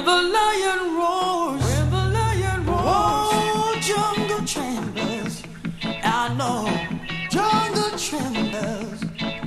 the lion roars, when the lion roars, oh, jungle trembles. I know, jungle trembles.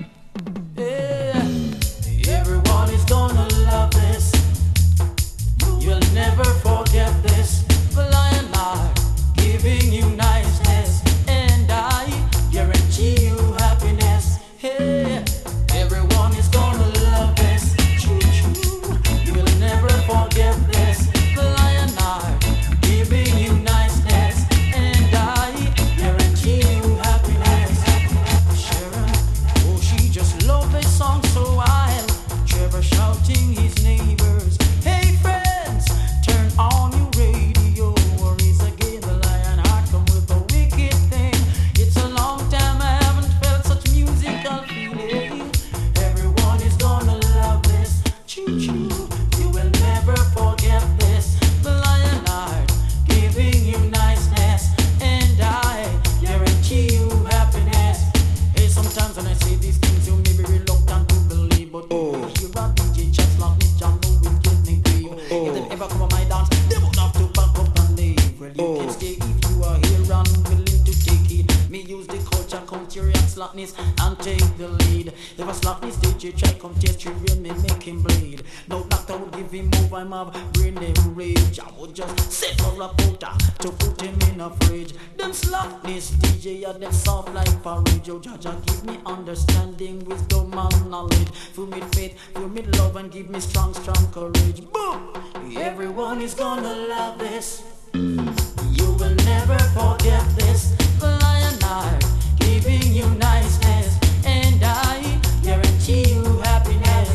Yeah, everyone is gonna love this. You'll never forget this. The lion heart giving you niceness, and I guarantee you happiness. Hey, everyone is gonna love this. Choo choo, you'll never forget this. The lion heart giving you niceness, and I guarantee you happiness. Sharon, oh, she just loved this song so wild. Trevor shouting his neighbors. Hey friends, turn on your radio, or is again the lion heart come with a wicked thing. It's a long time I haven't felt such musical feeling. Everyone is gonna love this. Choo choo, you will never forget this. The lion heart giving you niceness, and I guarantee you happiness. Hey, sometimes when I say these things, you may be reluctant to believe, but you hear a DJ just like me, Jumbo will get me grief. If they ever come on my dance, they would have to back up and leave. Well, you can stay if you are here and willing to take it. Me use the culture, culture and slackness and take the lead. If a slackness DJ try come test you, real me make him bleed. No doctor would give him move, I'm have brain them rage. I would just sit for a quota to put him in a fridge. Them slackness DJ are them soft like porridge. Oh, Jaja, give me understanding, wisdom and knowledge. Fill me faith, fill me love, and give me strong, strong courage. Boom! Everyone is gonna love this. You will never forget this. The lion heart giving you niceness, and I guarantee you happiness.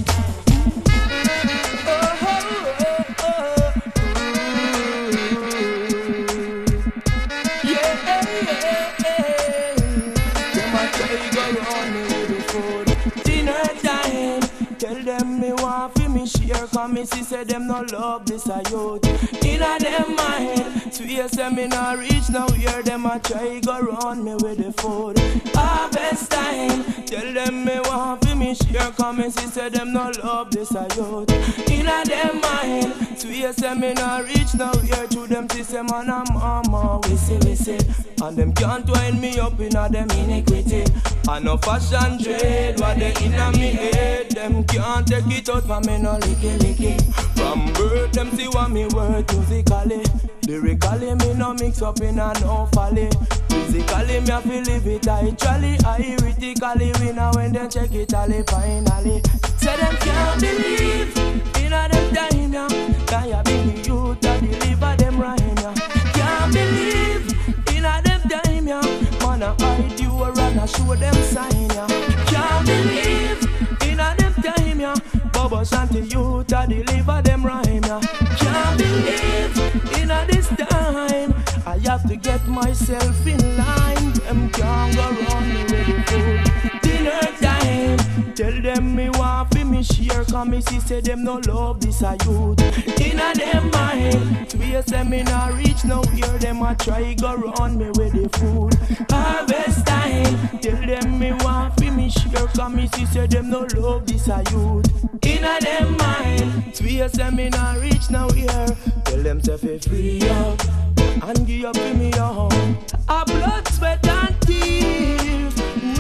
Tell them me want fi me share, cause me see say them no love this a youth. Inna them mind, swear say me not reach nowhere. Them a try go round me with the food. Harvest time, tell them me want fi me share, cause me see say them no love this a youth. Inna them mind, swear say me not reach nowhere. To them see say man a mama, we see, and them can't wind me up inna them iniquity. I no fashion trade, what they inna me head. Them can't take it out for me no licky. From birth them see what me worth musically. Lyrically me no mix up in a no folly. Physically me a feel live it actually. I critically win when they check it all finally. Say them can't believe in a them time ya. Can ya be the youth that deliver them rhyme ya? Can't believe in a them time ya. Man a hide you or run a show them sign ya. Can't believe in a them time ya. Bubba Shanty youth that deliver them rhyme ya. Can't believe in a this time. I have to get myself in line. Them can't go round me with the food. Dinner time, tell them me want fi me share, cause me see say them no love this a youth. Inna them mind, swear say me not reach nowhere. Them a try go round me with the food. Harvest time, tell them me want fi me share, cause me see say them no love this a youth. Inna them mind, swear say me not reach nowhere. Tell them say fi free up and give up to me your a blood, sweat and tears.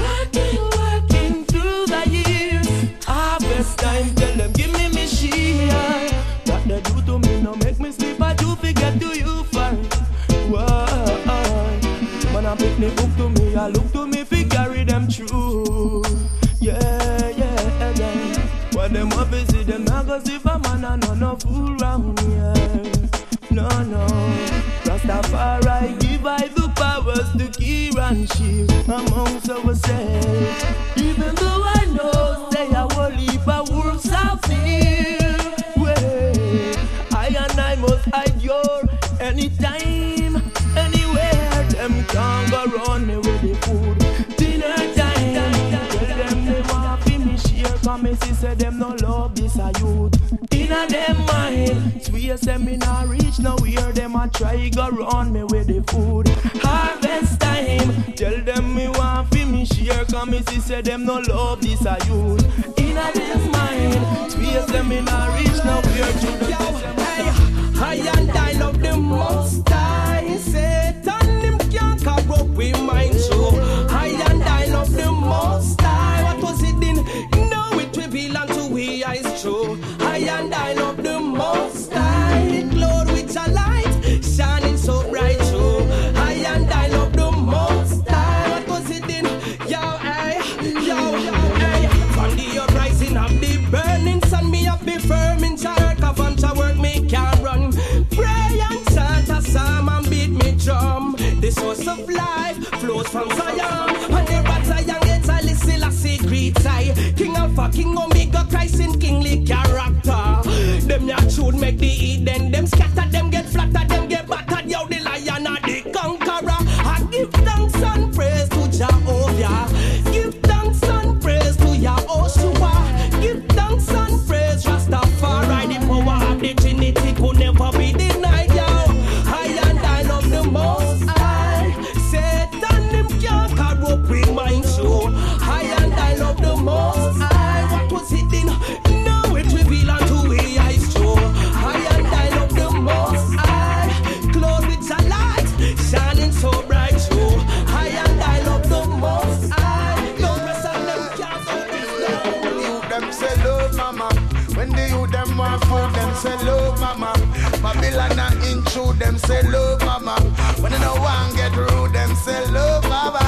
Working through the years. Harvest time, tell them give me share. What they do to me no make me sleep, I do forget to you first. Why? Man I pick the book to me, I look to me fi carry them through. Yeah. When them up busy, them not go see for man and no fool round here. No. Rastafari give I the powers to keep and shield amongst ourselves. Even though I know they are all heap of wolves out here. Well, I and I must hide your anytime, anywhere. Them can't go round me with the food. Dinner time, tell them they want fi me share, cause me see say them no love this a youth. Inna them mind, swear say me not reach nowhere. Them a try go round me with the food. Harvest time, tell them me want fi me share, cause me see say them no love this a youth. In a this mind. Twice them in a reach now we're to the I and I love the most high. Satan him can't corrupt with mine too. I and I love the most high. What was it in? Now it reveal unto we eyes true. I and I love the most high. Lord with a light shining so bright true. I and I love the most high. What was it in? Yo, hey, from the uprising of the burning sun, me up be firm in charge of unto work me can run. Pray and chant a psalm and beat me drum. The source of life flows from Zion. And the rat Zion gets a listen a secret eye. King Alpha, King Omega, Christ in kingly character. Them ya should make the Eden. Them scatter, them get flatter, them get battered. Yo, the lion and the conqueror. I give thanks and praise to Jehovah. Give thanks and praise to Yahushua. Give thanks and praise Rastafari. The power of the Trinity could never be denied, yo. I and I love the most high. Satan him can't corrupt with mine show. I and I love the most high. What was hidden? Now it reveal unto we eyes true. I and I love the most high. Clothed with a light, shining so bright true. I and I love the most high. No rest of them can't go this You them say love mama. When the youth them want food, them say love mama. Babylon and intrude, them say love mama. When they no one get rude, them say love mama.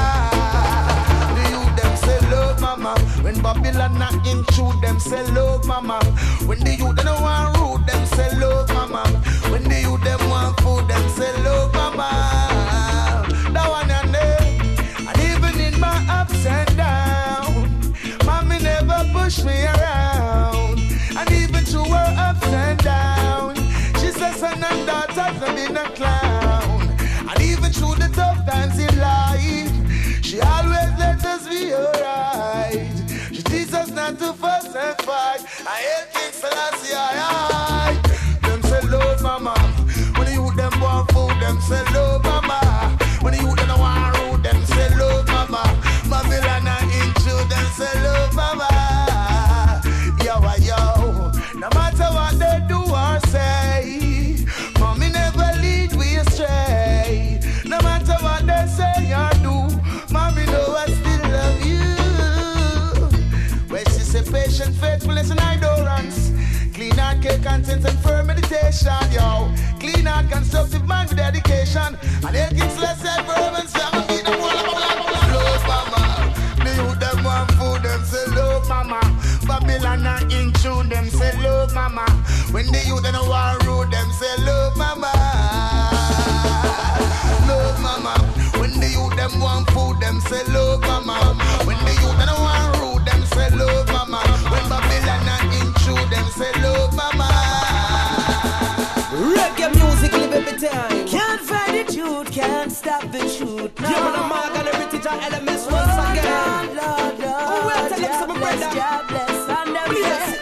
The youth them say love mama. When Babylon and intrude, them say love mama. When the youth they no want rude, them say love mama. When the youth them want food, them say love mama. That one and them. And even in my ups and downs, mommy never pushed me around. And even through her ups and downs, she says son and daughters have been a clown. And even through the tough times in life, she always let us be alright. She teaches us not to fuss and fight. I hate King Selassie, I. Them say love mama. When the youth them want food, them say love mama. When the youth them want rude, them say love mama. Babylon and intrude, them say love mama. Yo, no matter what they do or say, mommy never lead we astray. No matter what they say or do, mommy know I still love you. Where she say patient, faithfulness and endurance, clean heart, care, conscience and firm meditation, yo. Clean heart, constructive mind with dedication, and it gives less fervence. I'ma beat them all up, love mama. The youth them want food, them say love mama. Babylon and in tune, them say love mama. When the youth they no want rude, them say love mama. Love mama. When the youth them want food, them say love mama. When the youth they no want rude, them say love mama. When Babylon and in tune, them say love mama. reggae music live every time. Can't find the truth, can't stop the truth. Give me the mark and the heritage and elements once again. Lord, Oh, we'll tell them some brother. God bless and the Yes.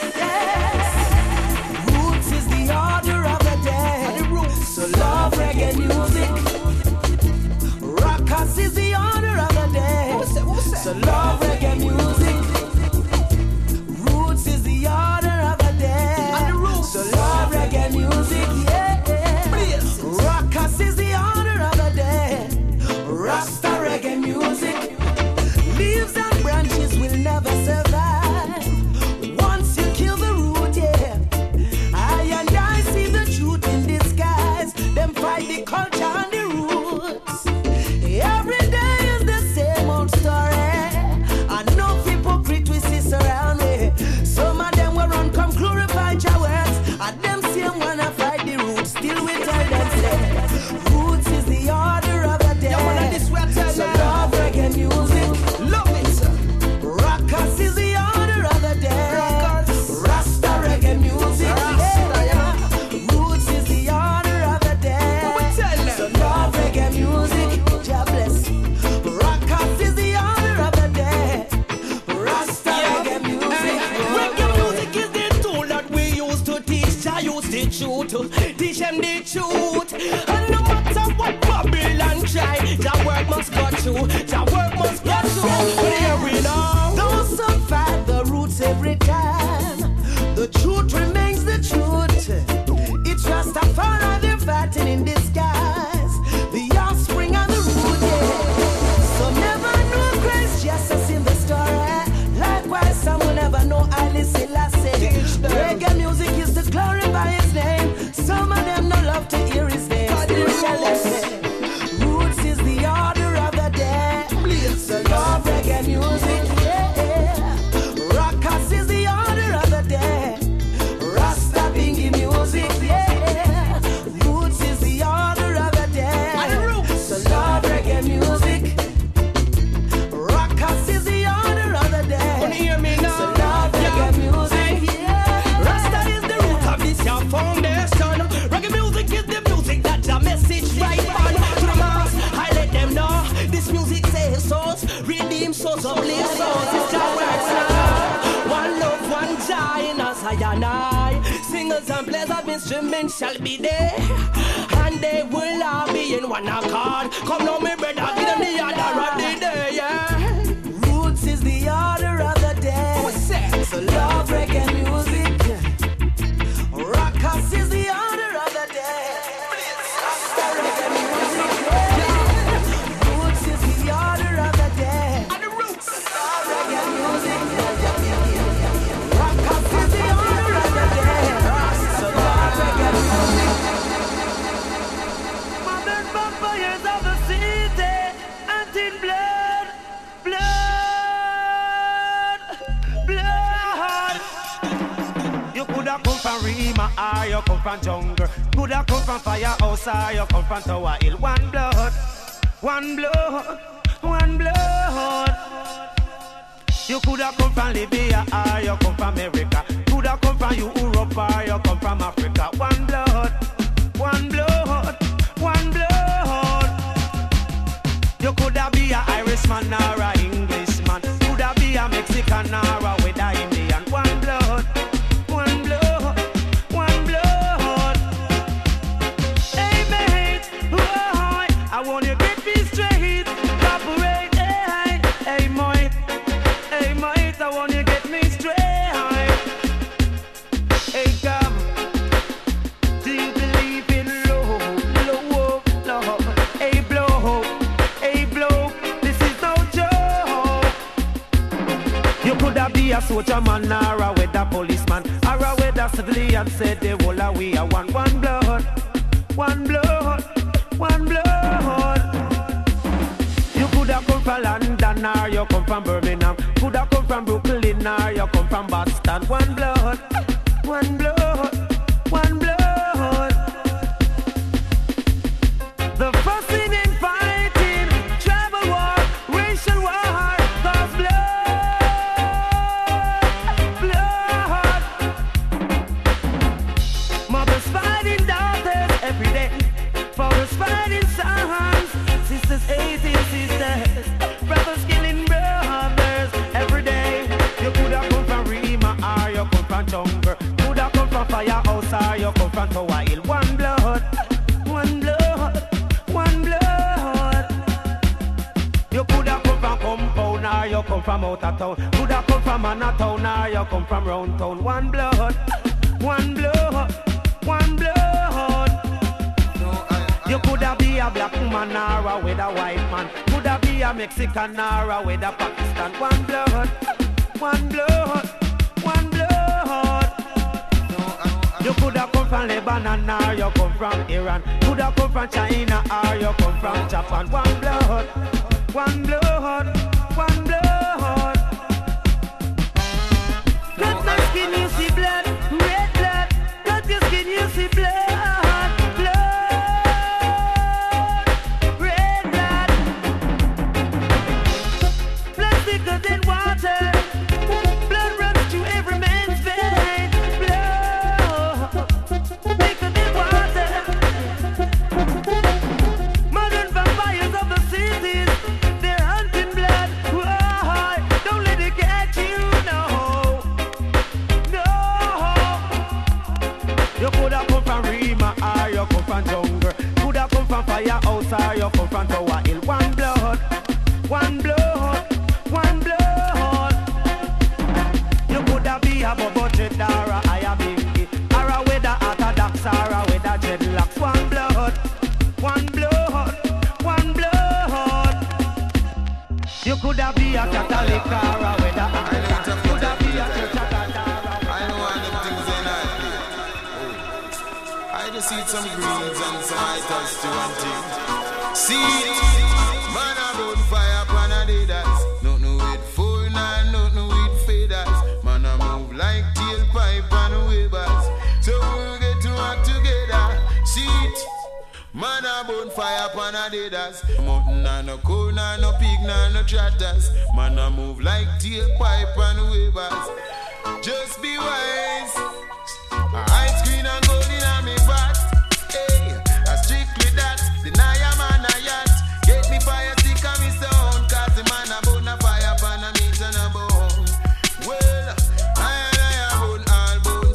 yes. Roots is the order of the day. And the roots. So love reggae music. Rockers is the order of the day. What's that? So love reggae music. Roots is the order of the day. And the roots. So love reggae music, yeah. Yes. Rockers is the order of the day. Rasta reggae music. Leaves and branches will never survive. Once you kill the root, yeah. I and I see the truth in disguise. Them fight the culture and the roots. Every day is the same old story. And no hypocrite we see surround me. Some of them will run come glorify your words. And them same wanna fight the roots. Still we tell them say roots is the order of the day. Yeah, man, and this way I tell So them. love reggae music. Love it. Rockers is the order of the day. Rockers. Rasta reggae music. Rasta, yeah. Roots is the order of the day. What we tell them? So love reggae music. God bless. Rockers is the order of the day. Rasta reggae music. Reggae music is the tool that we use to teach. I use the truth, teach them the truth. And no matter what Babylon try, your work must go through. Your work must go through. But here we know. Those who fight the roots every I and I. Singles and players of instruments shall be there, and they will all be in one accord. Come now, me brother, give them the order of the day, yeah. Roots is the order of the day. So love reggae music. Rockers is the order of the day. Rasta reggae music, yeah. Roots is the order of the day. And the roots. Reggae music. Rockers is the order of the day. So love reggae music. Modern vampires of the city, and in blood, blood. You coulda come from Rima or you come from jungle. Coulda come from Firehouse or you come from Tower Hill. One blood, one blood, one blood. You coulda come from Libya or you come from America. Coulda come from Europe or you come from Africa. One blood, one blood, one blood. You coulda be a Irishman or a Englishman. Coulda be a Mexican or a with a Indian. One blood, one blood, one blood. Hey mate, whoa, I want you to get me straight. Cooperate, hey mate, I want you to get me straight. Hey come, do you believe in love, love? Hey blow, this is no joke. You coulda be a soldier man or a weather policeman or a weather civilian. Said they all are we are one blood, one blood, one blood. You coulda come from London or you come from Birmingham. Coulda come from Brooklyn or you come from Boston. One blood, one blood, one blood. The fussing and fighting, tribal war, racial war, cause blood. Mothers fighting daughters every day. Fathers fighting sons. Sisters hating sisters. Brothers killing brothers every day. You coulda come from Rima or you come from jungle. Coulda come from Firehouse or you come from Tower Hill. One blood, one blood, one blood. You coulda come from Compound or you come from out of town. Coulda come from Manhattan or you come from round town. One blood, one blood, one blood. You coulda be a black man or a with a white man. Coulda be a Mexican or a with a Pakistan. One blood, one blood, one blood. You coulda come from Lebanon or you come from Iran. Coulda come from China or you come from Japan. One blood, one blood, one blood. Cut my skin, you see blood, red blood. Cut your skin, you see blood, blood, red blood. Blood thicker than water. Blood runs through every man's vein. Blood thicker than water. Modern vampires of the cities, they're hunting blood. Whoa, don't let it catch you, no. You coulda come from Rima or you come from jungle. Coulda come from Firehouse or you come from Tower Hill. One blood, one blood, one blood. You coulda be a Bobo Jet or a Aya Binky or a weather orthodox or a weather dreadlocks. One blood, one blood, one blood. You coulda be a Catholic or a weather Anglican. Coulda be a Church of God or a I know all them things in I play. I just eat some greens and some itas to one thing. See, man, I burn fire upon a day that's nothing with full, nah, nothing with faders. Man, I move like tailpipe and wavers. So we'll get to work together. See it, man, I burn fire upon a day that's mountain and no cold, nah, no pig, nah, no trotters. Man, I move like tailpipe and wavers. Just be wise. Ice cream and gold in a me pot. Hey, I strictly that. Deny a man a yacht. Get me fire stick on me sound. Cause the man a burn a fire pan a meat and a bone. Well, I burn all bone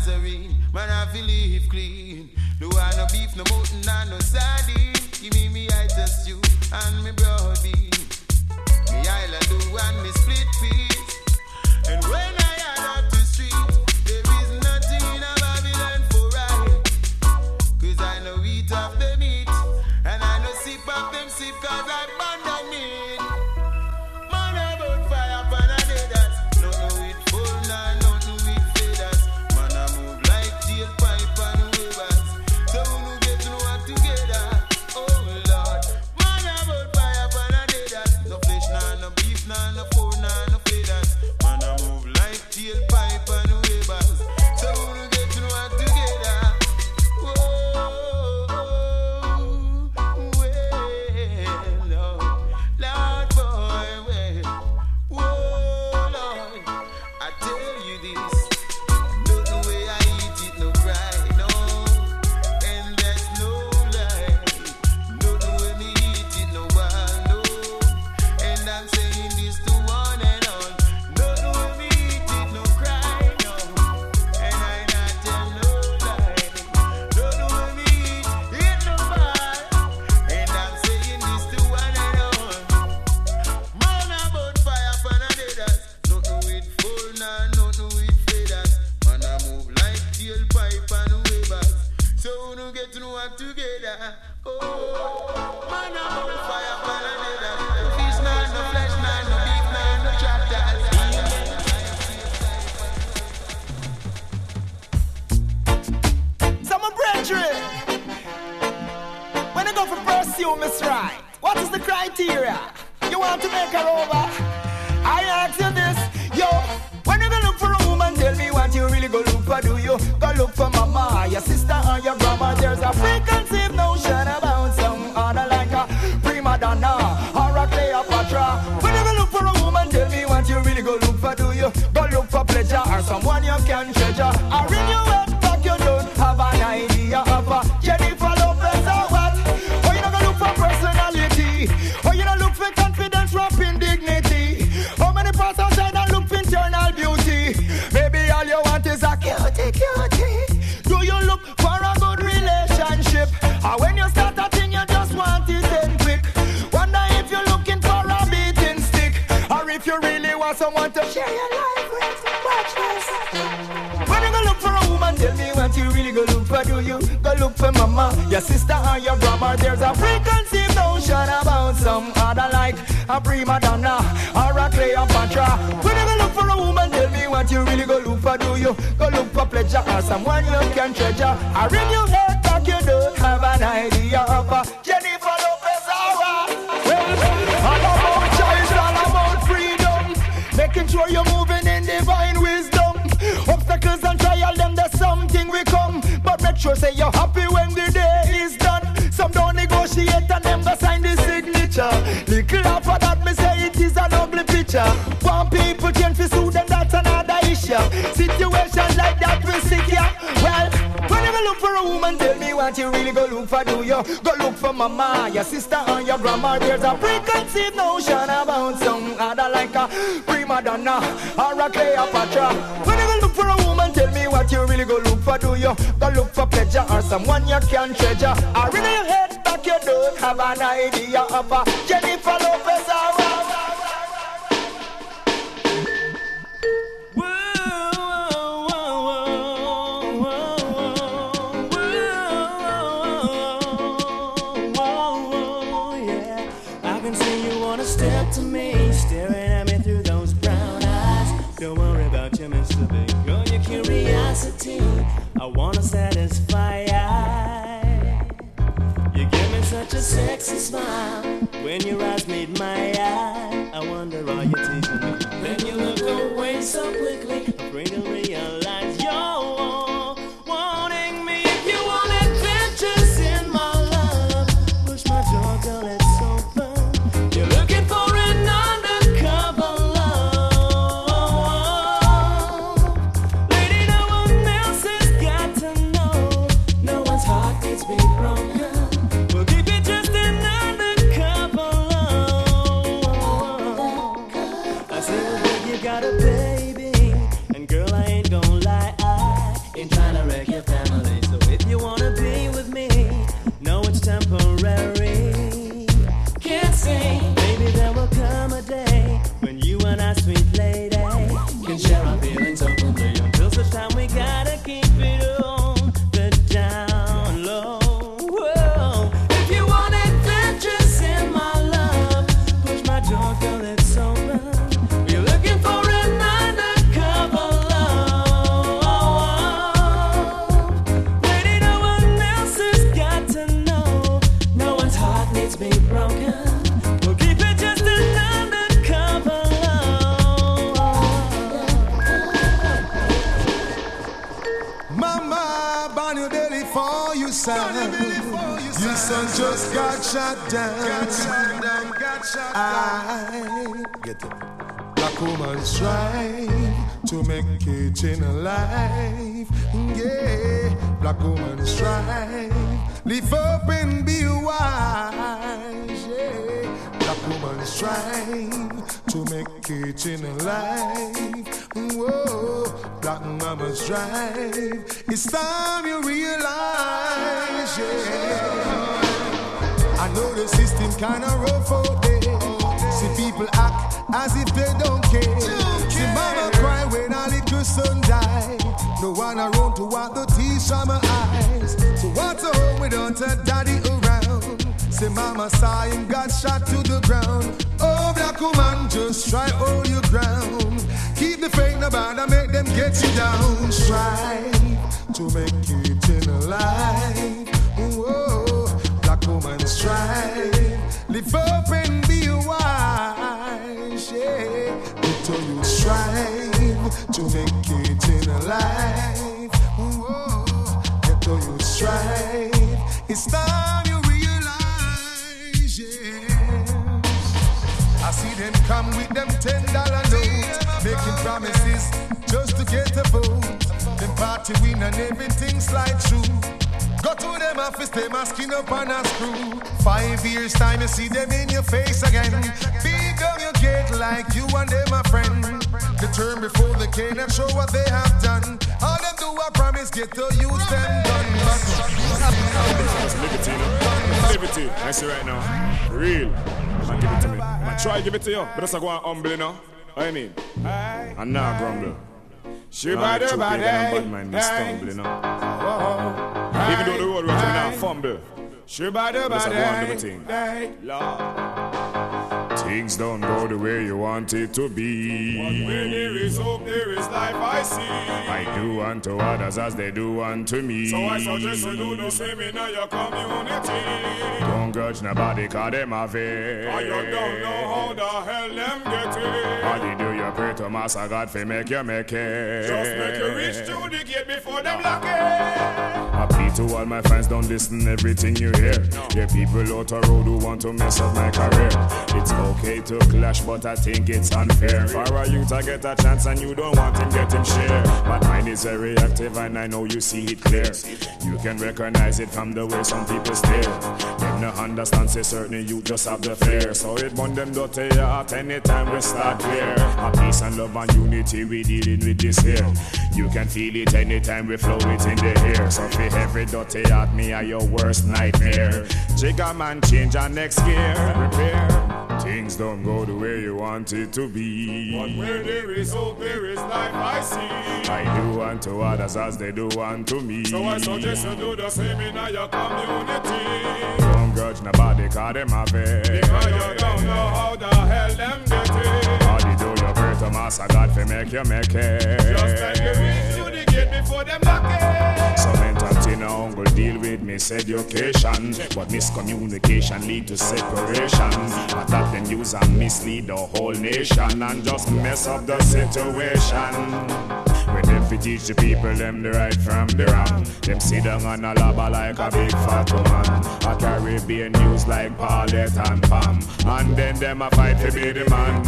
Nazarene, man I feel live clean. No want no beef, no mutton, and no sardine. Give me I test you and me broad bean. Me island do and me split peas. And when I add up the street, there is nothing in a Babylon for right. Cause I know eat off the meat, and I know sip off them sip cause I burn the meat. Man about fire pan a day that. No it full nah, no it feathers. Man I move like tailpipe and wavers. So we get to know what together. Oh Lord, man about fire pan a day that. No flesh nah, no beef nah, no pork nah, no feathers. Man I move like tailpipe and wavers. So we get to know what together. Whoa, well, Lord boy, well, whoa, Lord, I tell you this, not the way I eat it, no cry, no, and that's no lie, not the way me eat it, no one, no, and I'm saying this to one and all, not the way me eat it, no cry, no, and I not tell no lie, not the way me eat it, no lie, and I'm saying this to one and all. Man about fire pan a deaders. Nothing with full nah, nothing with feathers. Man I move like tailpipe and wavers. So we no get to know what together. Oh, man about fire pan a deaders. No fish nah, no flesh nah, no beef nah, no tractors. So my brethren, when I go for pursue Miss Right, what is the criteria? You want to make her over? I ask you this, yo. When you go look for a woman, tell me what you really go look for. Do you go look for mama, your sister, or your grandma? There's a preconceived notion about some other like a prima donna or a Cleopatra. When you go look for a woman, tell me what you really go look for. Do you go look for pleasure or someone you can treasure? Or in your head back you don't have an idea of a Jennifer Lopez or what? Or you don't go look for personality? Or you don't look for confidence, rapping dignity? How many parts outside and look for internal beauty? Maybe all you want is a cutie. Do you look for a good relationship? Or when you start a thing you just want it end quick? Wonder if you're looking for a beating stick, or if you really want someone to share your life with. Watch this. When you go look for a woman, tell me what you really go look for. Do you go look for mama, your sister, or your grandma? There's a preconceived notion about some other like a prima donna or a Cleopatra. When you go look for a woman, tell me what you really go look for. Do you go look for pleasure or someone you can treasure? Or in your head back you don't have an idea of a Jennifer Lopez or a all about choice, all about freedom, making sure you're moving in divine wisdom. Obstacles and trial, them there's something we come, but make sure say you're happy when the day is done. Some don't negotiate and them go sign the signature. Little after that me say it is an ugly picture. One people change for suit and that's another issue. Situations like that we sick ya. Well, when you go look for a woman, tell me what you really go look for. Do you go look for mama, your sister, or your grandma? There's a preconceived notion about some other like a prima donna or a Cleopatra. When you go look for a woman, tell me what you really go look for. Do you go look for pleasure or someone you can treasure? Or in your head back you don't have an idea of a Jennifer Lopez or Step to me, staring at me through those brown eyes. Don't worry about your Mr. Big Girl, your curiosity I wanna satisfy. You give me such a sexy smile when your eyes meet my eye. I wonder are you teasing me? Then you look away so quickly, afraid to realize you're wanting me. If you want adventures in my love, push my door, girl, let's open. You're looking for an undercover love. Lady, no one else has got to know. No one's heart needs to be broken. We'll keep it just an undercover love. sound. Your son just got shot down. I get it. Black woman's trying to make it in life. Yeah, black woman's trying. Live up and be wise. Yeah, black woman's trying to make it in life. Whoa, black mama's trying. It's time you realize. Yeah, I know the system kinda rough out there. See people act as if they don't care. See mama cry when her little son died. No one around to wipe the tears from her eyes. So what's a home without her daddy around? Say mama saw him got shot to the ground. Oh black woman, just try hold your ground. Keep the faith, no bother make them get you down. Strive to make it in life. Whoa, black woman strive. Live up and be wise. Yeah, until you strive to make it in life. Whoa, until you strive. It's time you realize. Yeah, I see them come with them $10 notes, making promises just to get a vote. Them party win and everything slide through. Go to them office, they masking up on a screw. 5 years time, you see them in your face again. Big on your gate like you and them a friend. The term before they came and show what they have done. All them do a promise, get to use them gun. Liberty, I see right now. Real. Man, give it to me. Man, try give it to you. But that's a go on humble, you know. What I mean? And now grumble. She by the body, bad mind me stumble, you know. Even though the road was now fumble. She by the body, Lord. Things don't go the way you want it to be. But where there is hope, there is life, I see. I do unto others as they do unto me. So I suggest you do the same in your community. Don't grudge nobody, cause them have it. Or you don't know how the hell them get it. All you do, you pray to Master God for make you make it. Just make you reach through the gate before them lock it. I plead to all my friends, don't listen everything you hear. There people out the road who want to mess up my career. It's okay to clash, but I think it's unfair for a youth to get a chance and you don't want him get him share. But mine is very active and I know you see it clear. You can recognize it from the way some people stare. Them no understand, say certain you just have the flair. So it burn them dirty heart anytime we start clear. A peace and love and unity we dealing with this here. You can feel it anytime we flow it in the air. So for every dirty heart, me are your worst nightmare. Jigga man change our next gear. Prepare. Things don't go the way you want it to be. But where there is hope, there is life, I see. I do unto others as they do unto me. So I suggest you do the same in your community. Don't grudge nobody, cause them have it. Because you don't know how the hell them get it. How you do your prayer to Master God for make you make it. Just like you reach to the gate before them lock it. Some entertainer uncle deal with miseducation, but miscommunication lead to separation. But that them use and mislead the whole nation and just mess up the situation. When them fi teach the people them the right from the wrong, them sit down on a lava like a big fat woman. A Caribbean news like Paulette and Pam, and then them a fight to be the man.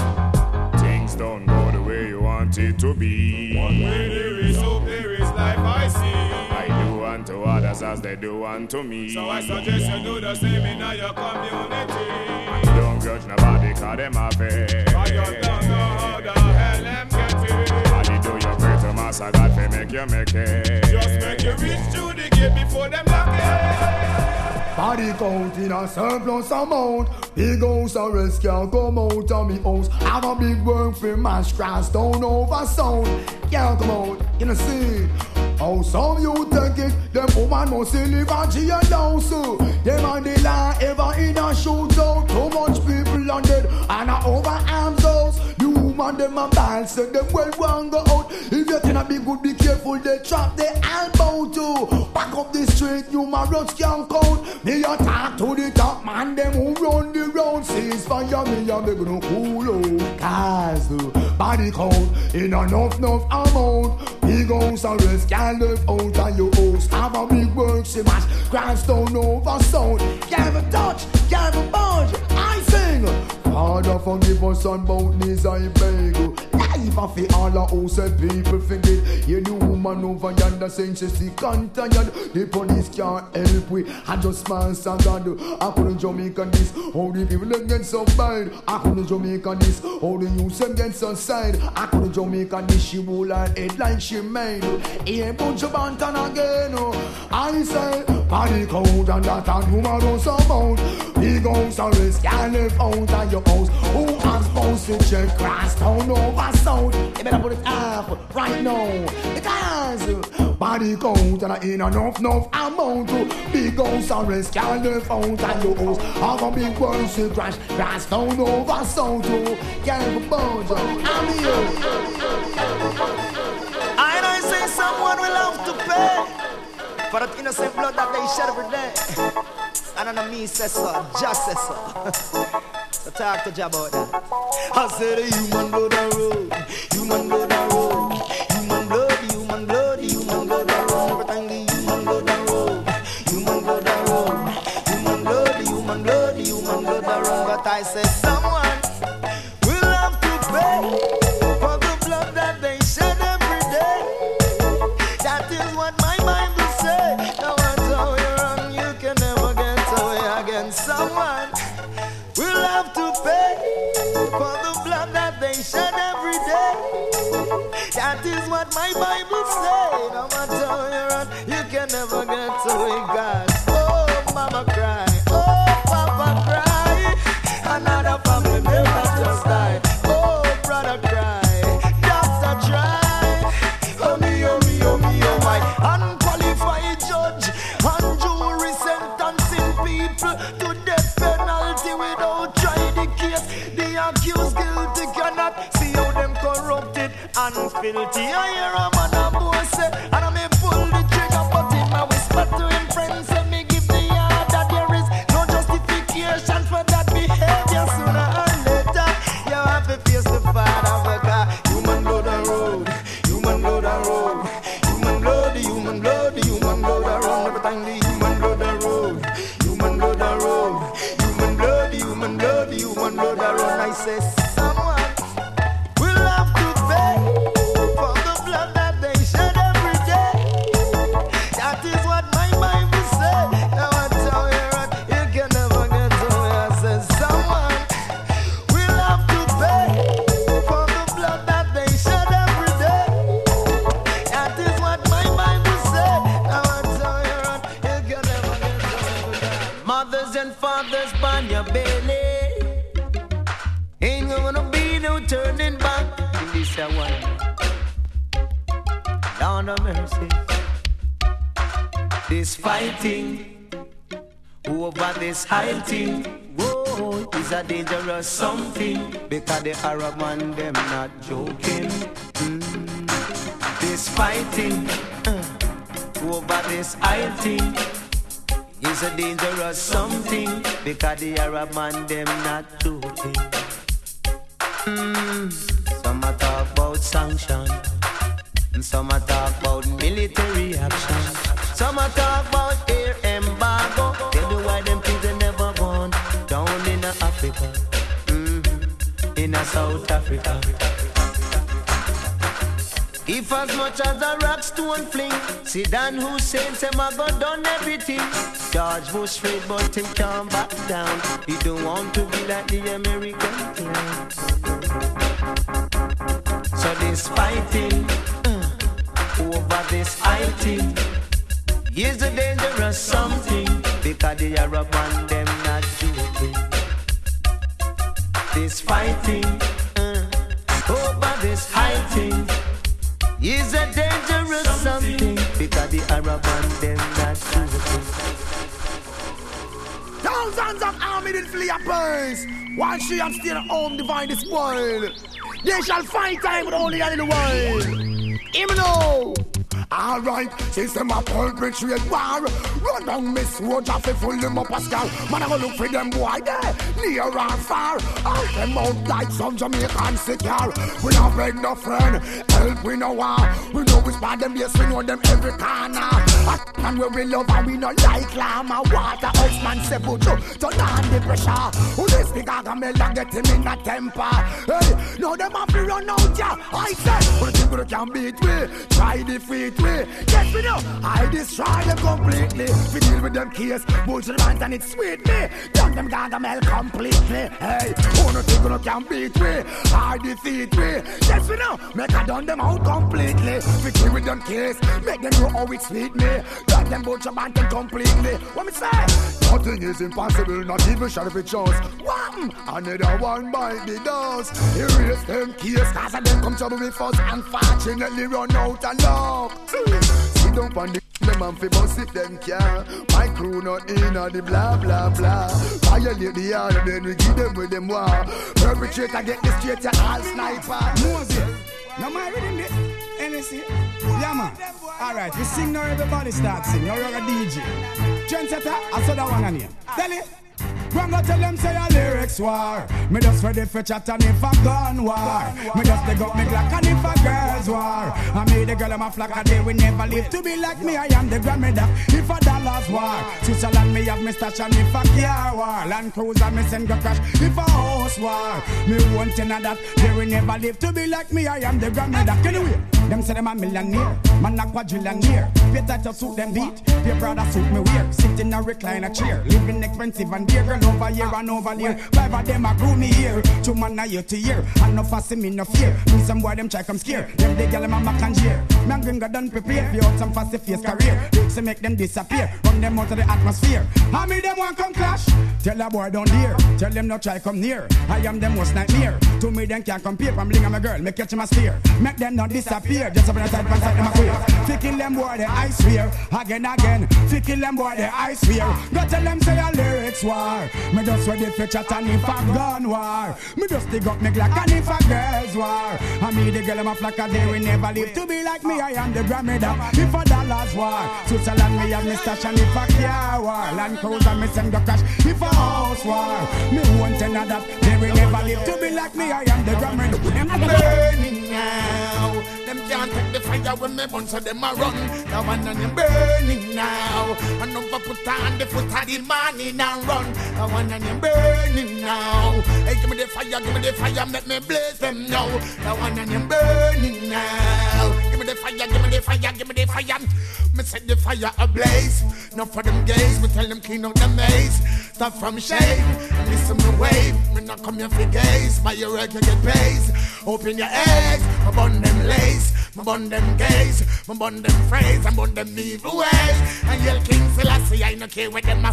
Things don't go the way you want it to be. But where there is hope, there is life, I see. I do unto others as they do unto me. So I suggest you do the same in your community. And don't grudge nobody, cause them have it. Cause you don't know how the hell them get it. All you do, you pray to Master God for make you make it. Just make you reach through the gate before them lock it. Body count in a surplus amount. Big house arrest can't come out of me house. Have a big work for mash crash down over sound. Can't come out, you know see. How some you take it, them woman must live and jail down so. Them and the law ever in a shootout. Too much people on dead and a over arms house. The woman them a ball so them well won't go out. If you cannot be good, be careful, they trap they elbow too. Back up the street, you numerous can't count. Me a talk to the top man, them who run the round. Cease fire me and they gonna cool out. Cause the body count in enough amount. Big house arrest, can't live out of your house. Have a big work, she mash, grindstone over sound. Can't even touch, can't even budge. I sing. Father, forgive us on both knees, I beg. Life of the all the house and people forget. You the woman over yonder saying she see contagion. The police can't help we. I just master God. I couldn't Jamaican this. How the people get so bad. I couldn't Jamaican this. How the youth them get so side. I couldn't Jamaican this. She will her head like she made. He ain't bunch of bantan again. I say, body count and that and numerous amount. Big house arrest can't live out of your house. Who has posted check grass down over sound? You better put it up right now. Because body count and in enough amount. Big house arrest can't live out of your house. Have a big world to crash grass down over sound. Can't live about I'm here. I say someone will have to pay for that innocent blood that they shed every day. And on me says so, just says so. So talk to Jah about that. I said the human blood a road, human blood a road, human blood, human blood, human blood a road. Every time the human blood a road, human blood a road, human blood, human blood, human blood a road. But I said someone will have to pay for the blood that they shed every day. That is what my Bible says. Now I tell you wrong, you can never get away against someone. We'll have to pay for the blood that they shed every day. That is what my Bible says. No matter how you run, you can never get away, God. Oh, mama cry. Oh, papa cry. Another family member just died. Oh, brother cry. Doctor try. Oh, me, oh, me, oh, me, oh, my. Unqualified judge and jury sentencing people to death penalty without trying the case. The accused guilty cannot see how them corrupted and filthy. I hear a man a boy say, and I may pull the trigger, but in my whisper to him friends, say me give the yard that there is no justification for that behavior. Sooner or later, you have to face the Father, because human blood a road, human blood a road, human blood, human blood, human blood a road. Every time the human blood a road, human blood a road, human blood, human blood, human blood a road. I say someone will have to pay for the blood that they shed every day. That is what my Bible says. Now I tell you right, you can never get away. I say someone will have to pay for the blood that they shed every day. That is what my Bible says. Now I tell you right, you can never get away. Mothers and fathers burn your belly. Ain't gonna be no turning back in this one. Lord of mercy. This fighting over this hiding, whoa, is a dangerous something, because the Arab man them not joking. This fighting over this hiding is a dangerous something, because the Arab man them not joking. Some a talk about sanction, and some a talk about military action. Some a talk about air embargo. Tell the why them people never gone down in Africa, in South Africa. If as much as a rock stone fling, Saddam Hussein say I go done everything. George Bush afraid but him can't back down. He don't want to be like the American clown. So this fighting over this fighting is a dangerous something, because the Arab man them not joking. This fighting over this fighting is a dangerous something, because the Arab man them not joking. Thousands of army did flee a place, while she and still at home divine this world. They shall fight time with only God in the world. Even though Alright, system of perpetrate war. Run down Miss Roger fi full them up Pascal. Man I go look for them boy there, near and far. All them out like some Jamaican secure. We not beg no friend, help we no war. We know we spot them, yes we know them every corner. And where we love and we not like llama. Water house man say put you, turn on the pressure. Who this big Gargamel and get him in a temper. Hey, now them have to run out ya. I say, but the people can beat me, try defeat me. Yes we know, I destroy them completely. We deal with them case, bullshit rant and it sweet me. Done them Gargamel completely. Hey, who no think no can beat me, I defeat me. Yes we know, make I done them out completely. We deal with them case, make them know how it sweet me. Done them bullshit rant and completely. What me say? Nothing is impossible, not even shall be chose. One, another one bite the dust. Erase them case, cause of them come trouble with us. Unfortunately run out of luck. Sit down on the man fi bust it them can. My crew not in on the blah blah blah. Violate the yard and then we give them with them war. Perpetrator get the straight to all sniper. Moses, now my reading this. NSC? Yeah man. Alright, we sing now everybody start sing. Now you're a DJ. Trendsetter, I saw that one on here. Tell it. When go tell them say a lyrics war. Me just ready for chat and if a gun war. Me just dig up me Glock and if a girls war. I made the girl on my flock and they will never live to be like me. I am the Grammy Doc. If a dollars war. Switzerland me have me stash and if a car war. Land Cruiser me send go crash. If a house war. Me want to know that they will never live to be like me. I am the Grammy Doc. Anyway, them say them a millionaire. Man a quadrillionaire. Pay tight to suit them beat. Pay brother suit me wear. Sit in a recliner chair. Living expensive and dear girl. Over here and over there. Five of them a grew me here. 2 man a year to year. And no fussy me no fear. Me some boy them try come scare. Them they gyal them a mac and jeer. Me and gringo done prepare. Fi out some fussy face career. Lyrics to make them disappear. Run them out of the atmosphere. How me them want come clash? Tell a boy don't dare. Tell them no try come near. I am them worst nightmare. To me them can't compare. From bling on my girl. Me catch them a spear. Make them not disappear. Just up on the side from side them a queer. Fi kill them boy they I swear. Again. Fi kill them boy they I swear. Go tell them say a lyrics war. Me just ready for chat and if a gun war. Me just dig up me Glock and if a girls war. I me the girl in my flock and they will never live to be like me. I am the Grammy Doc. If a dollars war. Switzerland me have me stash and if a car war. Land Cruiser me send go crash. If a house war. Me want to know that they will never live to be like me. I am the Grammy Doc. Them burning now. Them can't take the fire when me burn so them a run. Now one and them burning now. And over put on the foot of the morning and run. Now one and them burning now. Hey, give me the fire, make me blaze them now. Now one and them burning now. Give me the fire. Me set the fire ablaze. Not for them gays, me tell them clean out the maze. Stop from shade, listen me wave. Me not come here for gays, by your head you get paid. Open your eggs, me burn them lace. Me burn them gays, me burn them phrase. I burn them evil ways. And yell King Selassie, I no care with them.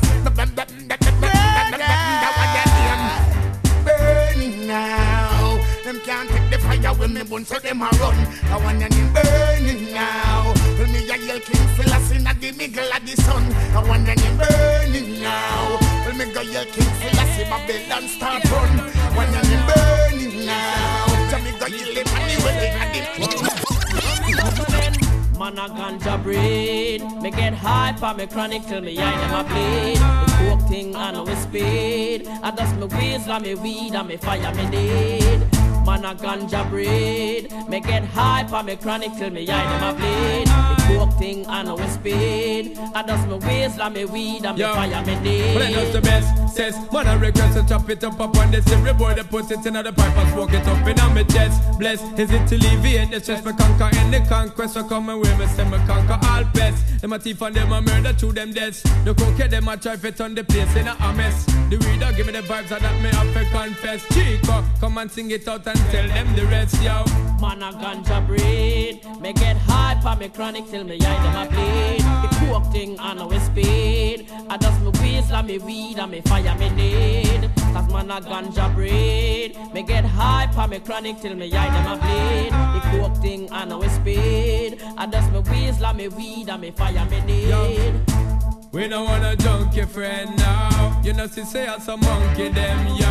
Burning now. Them can't take the fire when me burn, so them a run. I want them burning now. Tell me a yell King Selassie at the middle of the sun. I want them burning now. Tell me go yell King Selassie, Babylon start run. I want them burning now. Tell me go yell it anyway at the Man a ganja breed. Me get high pa me chronic till me eye them a bleed. The coke thing and we speed. I dust me weasel, me weed and me fire me dead. Man a ganja breed. Me get high pa me chronic till me eye them a bleed. The coke thing and we speed. I dust me weasel, me weed and me fire me dead. Well, I know the best says, man I regrets to chop it up on this every boy that puts it in the pipe and smoke it up in on my chest. Bless is it to alleviate the stress for conquer any conquest. So come away me say me conquer all pests. Them a thief and them a murder to them deaths. The coke them a try to turn the place in a mess. The reader give me the vibes that me have to confess. Chico, come and sing it out and tell them the rest, yo. Man a ganja breed. Me get high pa me chronic till me eye them a bleed. The coke thing and we speed. I dust me weasel, me weed and me fire me dead. Cause man a ganja breed. Me get high pa me chronic till me eye them a bleed. The coke thing and we speed. I dust me weasel, me weed and me fire me dead. We don't want a junkie friend now. You know, say I'm some monkey them, yo.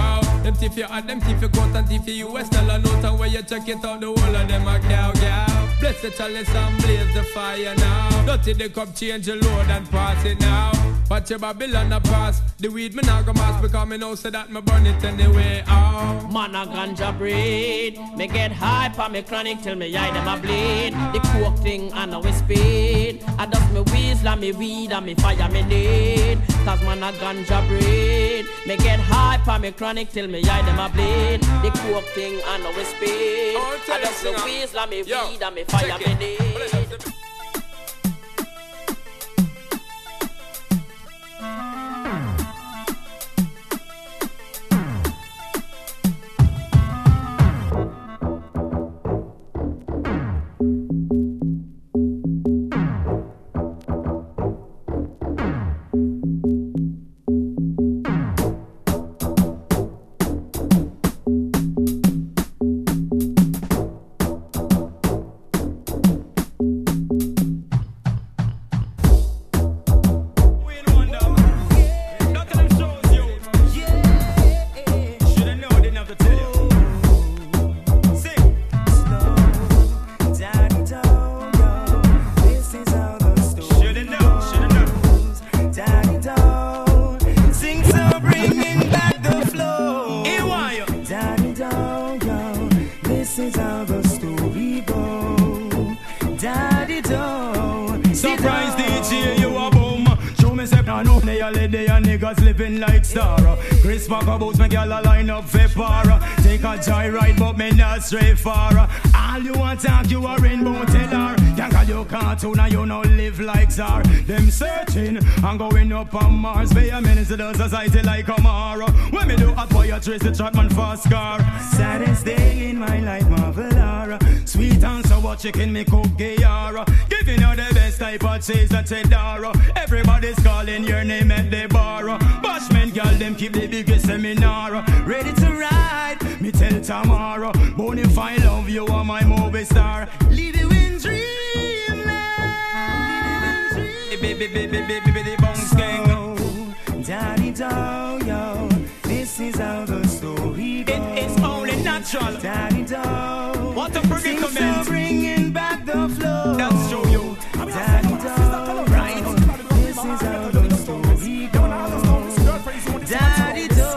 Them thief you at them thief you coat and thief you US dollar note. And where you check it out, the whole of them a cow. Bless the chalice and blaze the fire now. Dirty the cup, change the load and pass it now. Watch your Babylon a pass. The weed me not go mass because me know so that me burn it anyway. Oh. Man a ganja breed. Me get high pa me chronic till me eye them a bleed. The coke thing and now we speed. I dust me weasel and me weed and me fire me need. Cause man a ganja breed. Me get high pa me chronic till me eye them a bleed. The coke thing and now we speed. I dust me weasel and me weed and me fire me need. Straight far. All you attack, you are rainbow teller. Can't call you cartoon and you no live like czar. Them searching and going up on Mars. Pay a menace to the society like Amara. When me do hot boy, you trace the track man fast car. Saddest day in my life, Marvelara. Sweet and sour chicken, me cook Gayara. Giving you the best type of cheese that Cheddar. Everybody's calling your name at the bar. Bashment girl, them keep the biggest seminar. Ready to ride, me tell tomorrow. Born if I love you, are my movie star. Leave you in dreamland. Baby, bounce gang. Daddy do, yo. This is how the story goes. It is only natural. Daddy do. What a predicament. Things are bringing back the flow. That's true, yo. Daddy do. Right. This is how the story goes. Daddy do.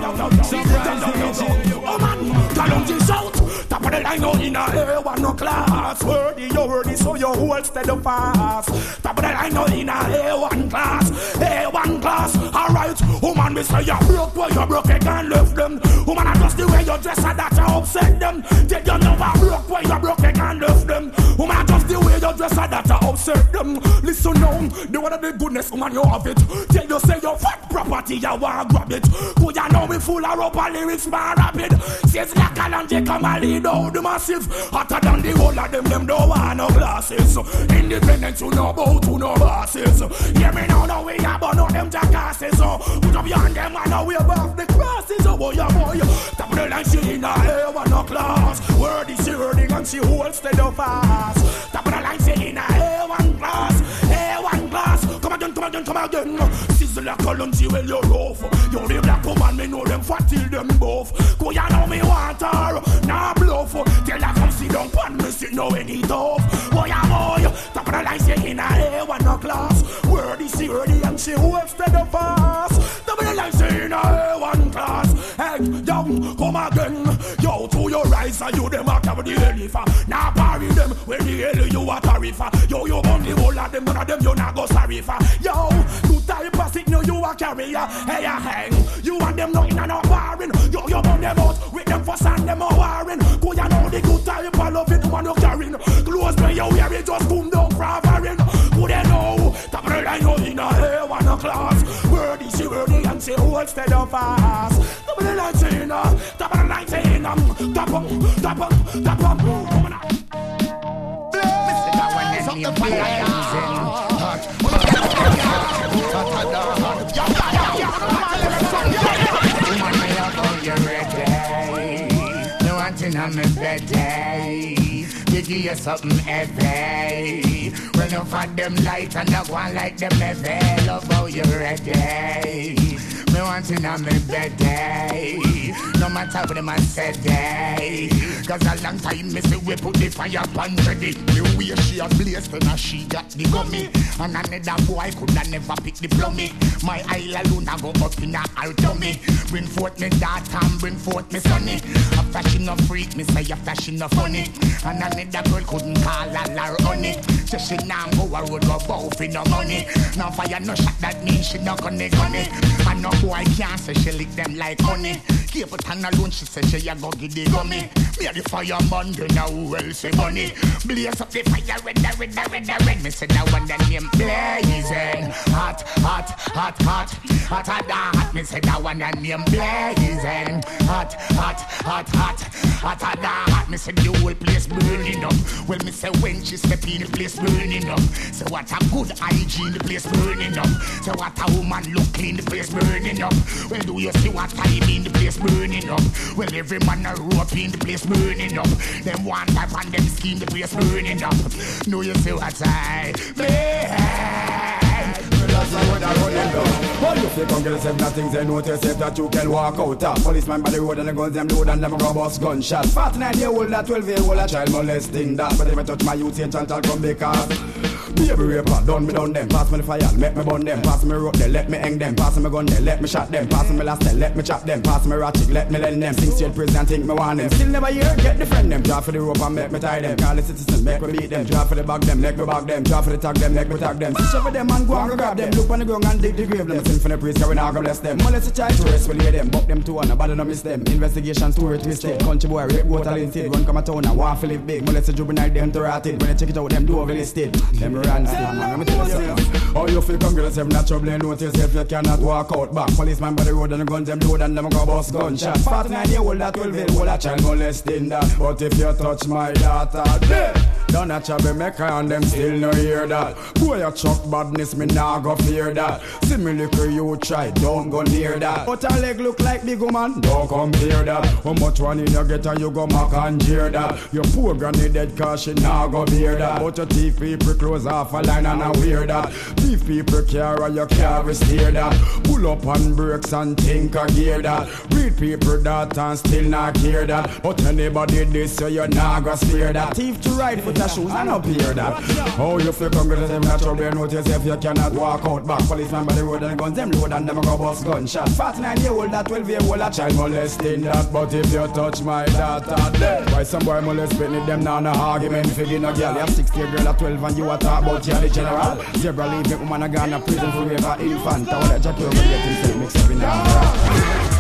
Oh man, challenge is out. Top of the line, no in a A1 no class. Wordy, you wordy, so you hold steady fast. Top of the line, no in a A1 class. A1 class, alright. Woman, me say you broke, well you broke, you can't lift them. Woman, I just the way you dress, and that you upset them. Tell you never broke, well you broke, you can't lift them. Woman, I just the way you dress, and that you upset them. Listen now, the one of the goodness, woman, you have it. Tell you say you fat property, you want grab it. Could you know me full of rubber lyrics, man, rapid. Says like a land, you come and lead out the massive. Hotter than the whole of them don't want no glasses. Independent, you know about, you know bosses. Hear me now, we have burn out them jackasses. Put up your hand, them and now we above the crosses. Oh boy, top of the line, she in a A1 no class. Wordy, she wording and she holds steady fast. Top of the line, she in a A1 class. A1 class, come again. Sizzle like a lunch, well you're rough. You're the black woman, me know them fat till them both. Go ya know me want her, nah bluff. Tell her come sit down, pan me sit no any tough. Boy, top of the line, she in a A1 no class. Wordy, she wordy and she holds steady fast. Top of the line, she in a A1 class. Hey, yo, come again. Yo, to your rise, and you them a carry the elephant. Now parry them, when the hell you a tarifa. Yo, you want the whole of them, none of them you not go sorry for. Yo, two type of signal you a carrier. Hey, hang, you and them not in and not barring. Yo, you burn them out, with them fuss and them a warring. Go ya know the good type of love it, one you carrying. Close when you wear it, just come down for offering. Go they know, top of the line, you in a A1 class. Wordy, she wordy, and she holds steady fast. Top of the line, she in a, top of the line, she in a, top up. The fire. I'm a bad day. They give you something heavy. When you find them light and not one like them heavy. Love how you ready. Me want in on me bed day. No matter what them said day. Cause a long time me say we put the fire upon ready. The way she a blaze when she got the gummy. And another boy coulda never pick the plummy. My eye alone a go up in her tummy. Bring forth me daughter and bring forth me sonny. A fashion of freak, me say a fashion of funny. And another girl couldn't call her honey. So she now go a road go bow for no money. Now fire no shot that means she not gonna gunny. And no boy can't say she lick them like honey. Keep it on alone, she say she a go get the gummy. Me a the fireman, then now who else say money. Blaze up the fire, red. Me say that one that name blazing. Hot. Me say that one that name blazing. Hot. Me say the whole place burning up. Well, me say when she step in the place burning up. So what a good hygiene, the place burning up. So what a woman look clean, the place burning up. Well, do you see what time in the place burning up? Well, every man a rope in the place burning up. Them one type and them skin, the place burning up. No, you see what I mean? That's what I run them down. All you fake come get yourself nothing, they notice if that you can walk out. Policeman by the road and the guns them load and them go bust gunshot. 49-year-old, that 12-year-old, a child molesting that. But if I touch my youth, ancient, I'll come because baby raper, done me down them. Pass me the fire, make me burn them. Pass me rope, they let me hang them. Pass me gun, they let me shot them. Pass me last, they let me chop them. Pass me ratchet, let me lend them. 6 straight prison, think me want them. Still never hear, get the friend them. Draw for the rope and make me tie them. Call the citizens, make me beat them. Draw for the bag them, make me bag them. Draw for the tag them, make me tag them. Fish over them and go and grab them. Look on the ground and dig the grave them. Sing for the priest, carry now, God bless them. Molest the child, tourists will hear them. Buck them to one, nobody no miss them. Investigation, story twisted. Country boy, rape, water linted. Run come a town and want to live big. Molest the juvenile, them to rotted. When they check it out, them do overlisted. Them run still, man. Oh, you feel come get yourself not trouble and notice if you cannot walk out back. Policeman by the road and the guns them load and them go bust gunshot. 49-year-old, that 12-year-old, a child molesting that. But if you touch my daughter, don't a chubby maker and them still no hear that. Boy, a chuck badness, me nah go fear that. See me liquor you try, don't go near that. But her leg look like big woman, don't come near that. How much one in you get and you go mock and jeer that. Your poor granny dead cause she nah go bear that. But your thief people close off a line and a wear that. Thief people carry your car steer that. Pull up on brakes and think a gear that. Read people that and still not care that. But anybody this so you nah go steer that. Thief to ride foot of shoes and up here that. Oh, you feel come get them not trouble, notice if you cannot walk out back. Policeman by the road and guns them load and them go bust gunshot. 49-year-old, that 12-year-old, a child molesting that. But if you touch my daughter, why some boy molest me, them now no argument figure no girl. You have 60 girl at 12 and you a talk about you the general. Zebra leave the woman a gone to prison for rape an infant. I wanna jack you over get himself mixed up in that.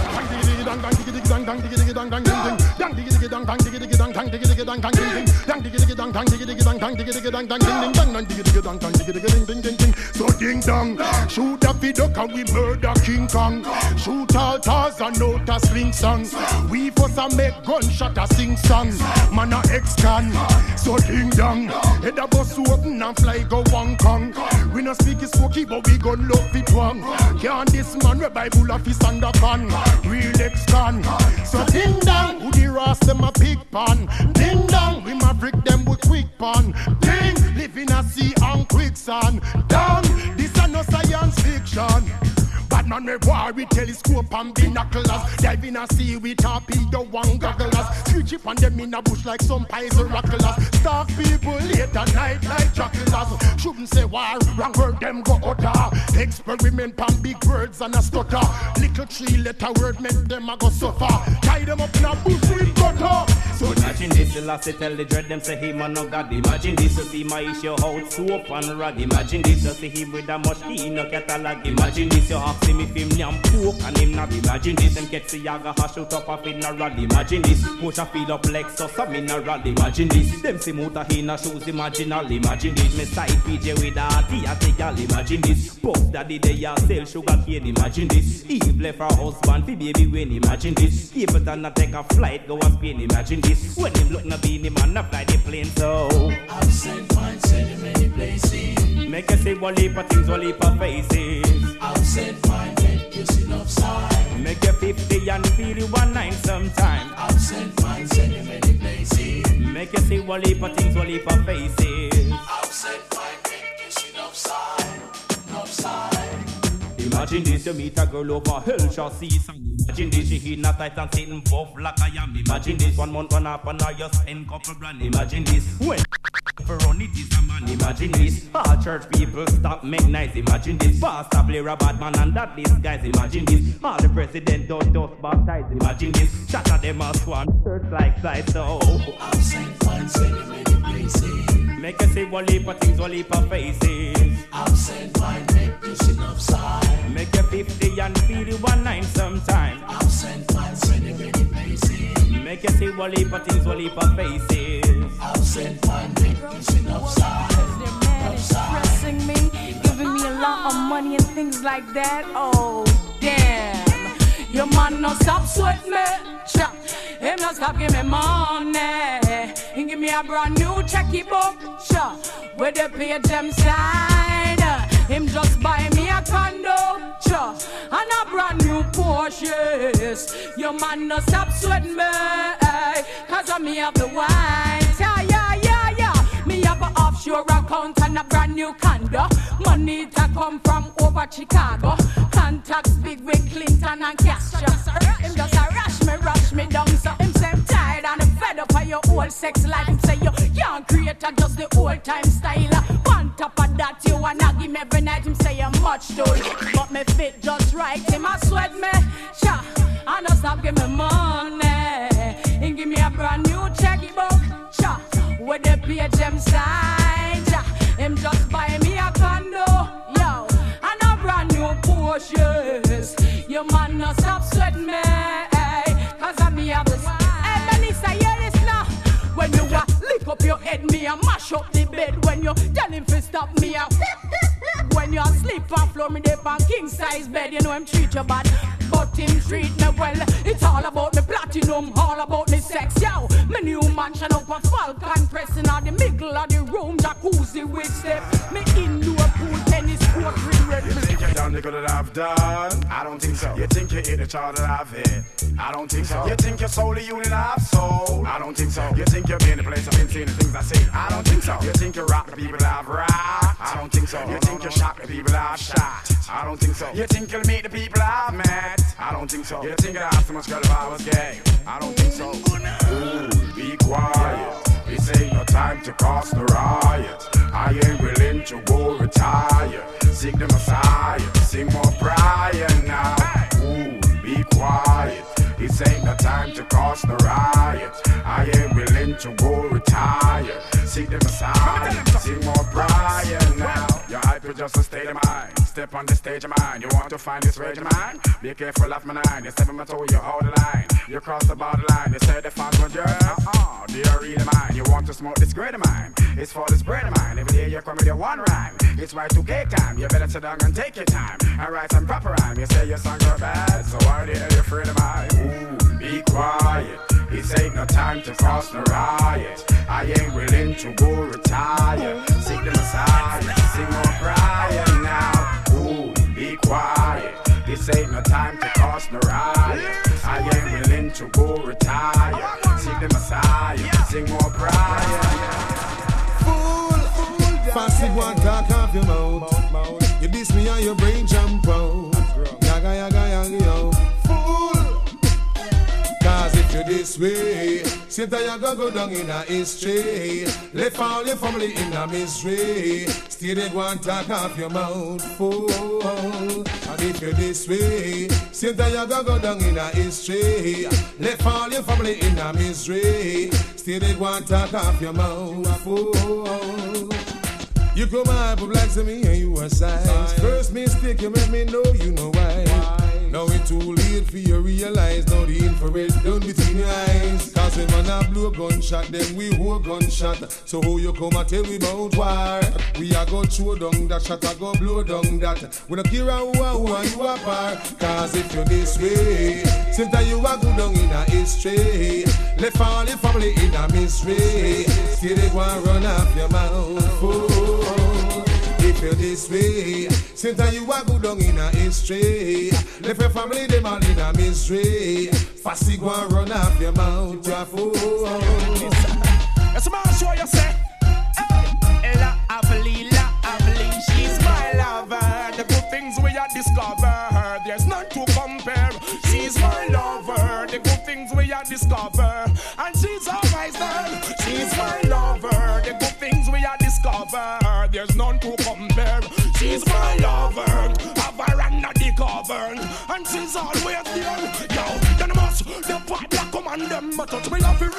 So ding dong, shoot a duck and we murder King Kong. Shoot all tars and out a sling song. We for some make gunshot a sing song. Man a ex-con. So ding dong, head a bus open and fly go Hong Kong. We no speak is spooky but we gon' love it wrong. Can't this man we Bible office under pan. Real ex-con. So ding dong, who the ras them a big pan. Ding dong, we maverick them with quick pan. Ding, live in a sea and quicksand. Dong, this a no science fiction. Batman me war with telescope and binoculars. Dive in a sea with torpedo and gogglers. Switch up on them in a bush like some pies or rocklers. Starve people late at night like chocolates. Shouldn't say war, wrong word them go utter. Experiment pan big words and a stutter. Little 3-letter word make them a go suffer. Tie them up in a bush with butter. So imagine this, the last tell the dread them say him and no God. Imagine this, you see my issue out soap and rag. Imagine this, you see him with a much in no catalog. Imagine this, you ask him if him nyam poke and him not. Imagine this, them get the yaga hash out up a funeral. Imagine this, push a feel up Lexus a mineral. Imagine this, them see motor in a shoes imaginal. Imagine this, me side PJ with a theatrical. Imagine this, Puff Daddy they a sell sugar cane. Imagine this, Eve left her husband for baby when. Imagine this, even than a take a flight go and Spain. Imagine this, when him look na beanie man a fly the plane. So I've sent mine, sent in many places. Make you say one leap of things, one leap of faces. I've sent mine, make you see enough side. Make you 50 and feel you 19 sometime. I've sent mine, sent in many places. Make Make you see one heap of things, one heap of faces. Outside my neck, kissing upside, upside. Imagine this, you meet a girl over hell, shall see some. Imagine this, she in a tight and sitting buff like I am. Imagine this, 1 month, 1 half, and now you spend couple grand. Imagine this, when for run it is a man. Imagine this, all church people stop make nice. Imagine this, pastor play a bad man and that these guys. Imagine this, all the president don't baptize. Imagine this, shatter them as one church like slice. So Outside finds many places. make you see one heap of things, one heap of faces. Outside my neck, kissing upside. Make you 50 and feel you 19 sometime. Outside finds many places. Make you see one heap of things, one heap of faces. Outside my neck, kissing upside. Their man is stressing me, giving me a lot of money and things like that. Oh, damn. Your man no stop sweat me. Cha. Him no stop give me money. He give me a brand new checky book. Cha. With the page them side. Him just buy me a condo. Cha. And a brand new Porsche. Your man no stop sweat me. Cause of me have the wine. Yeah. Me have an offshore account and a brand new condo. Money that come from over Chicago. Contacts big with Clinton and Castro. Him just a rush me down. So him say I'm tired and I'm fed up of your old sex life. Him say you can't create a just the old time style. On top of that you wanna give me every night. Him say you're much too late, but me fit just right. Him a sweat me, cha. I no stop give me money. He give me a brand new checkbook, cha. With the page them side, cha. Him just buy me a condo, yo. And a brand new Porsches. Your man no stop sweating me, cause of me have this. Hey, Melissa, hear this now. When you lick up your head, me a mash up the bed. When you tell him to stop me a when you sleep on floor, me dip on king size bed. You know him treat you bad, but him treat me well. It's all about me platinum, all about me sex, yo. Me new mansion up a Falcon pressing on the middle of the room, jacuzzi with step. Me indoor pool, tennis court, red. You think you're done the good that I've done? I don't think so. You think you're in the chart that I've hit? I don't think so. You think you're sold the unit I've sold? I don't think so. You think you've been the place I've been seeing the things I see? I don't think so. You think you rock the people I've rocked? I don't think so. You think you shock the people I've shot? I don't think so. You think you'll meet the people I've met? I don't think so. You think I'd have so much girl if I was gay? I don't think so. Ooh, be quiet. This ain't no time to cause the riot. I ain't willing to go retire. Sing the Messiah, sing more prior now. Ooh, be quiet. This ain't no time to cause the riot. I ain't willing to go retire. Sing the Messiah, sing more prior now. Your hype is just a state of mind. Step on the stage of mine. You want to find this rage of mine? Be careful of my nine. You step on my toe, you hold the line. You cross the borderline. They say the fans want yours. They are really mine. You want to smoke this great of mine? It's for this bread of mine. Every day you come with your one rhyme. It's right to cake time. You better sit down and take your time and write some proper rhyme. You say your songs are bad, so why the hell you afraid of mine? Ooh, be quiet. This ain't no time to cross the riot. I ain't willing to go retire. Sing the Messiah, sing more prior now. Ooh, be quiet. This ain't no time to cross the riot. I ain't willing to go retire. Sing the Messiah, sing more prior. Fool, fancy one talk off your mouth. You diss me on your brain jump out. Yaga yaga yaga yo. Fool, cause if you're this way, since you go down in a history, left all your family in a misery. Still they go and talk off your mouth, fool. And if you're this way, since you go down in a history, left all your family in a misery. Still they go and talk off your mouth, fool. You come up with like to me and you a size. First mistake you make me know you know why. Now it's too late for you realize. Now the infrared done between your eyes. Cause when man a blow gunshot, then we hold gunshot. So how you come and tell we about war? We a go throw down that shot, a go blow down that. We don't care who you are par. Cause if you're this way, since that you a go down in a history, left all your family in a misery. Still they go and run off your mouth, fool. If you're this way, since that you a go down in a history, left your family them all in a misery. Fasty go and run off your mouth, you fool. That's a man show you say. Lovely, she's my lover. The good things we are discover, there's none to compare. She's my lover. The good things we are discover, and she's always done. She's my lover. The good things we are discover, there's none to compare. She's my lover. Have her under the cover, and she's always there. Yo, then must the part that command them, but touch me off it.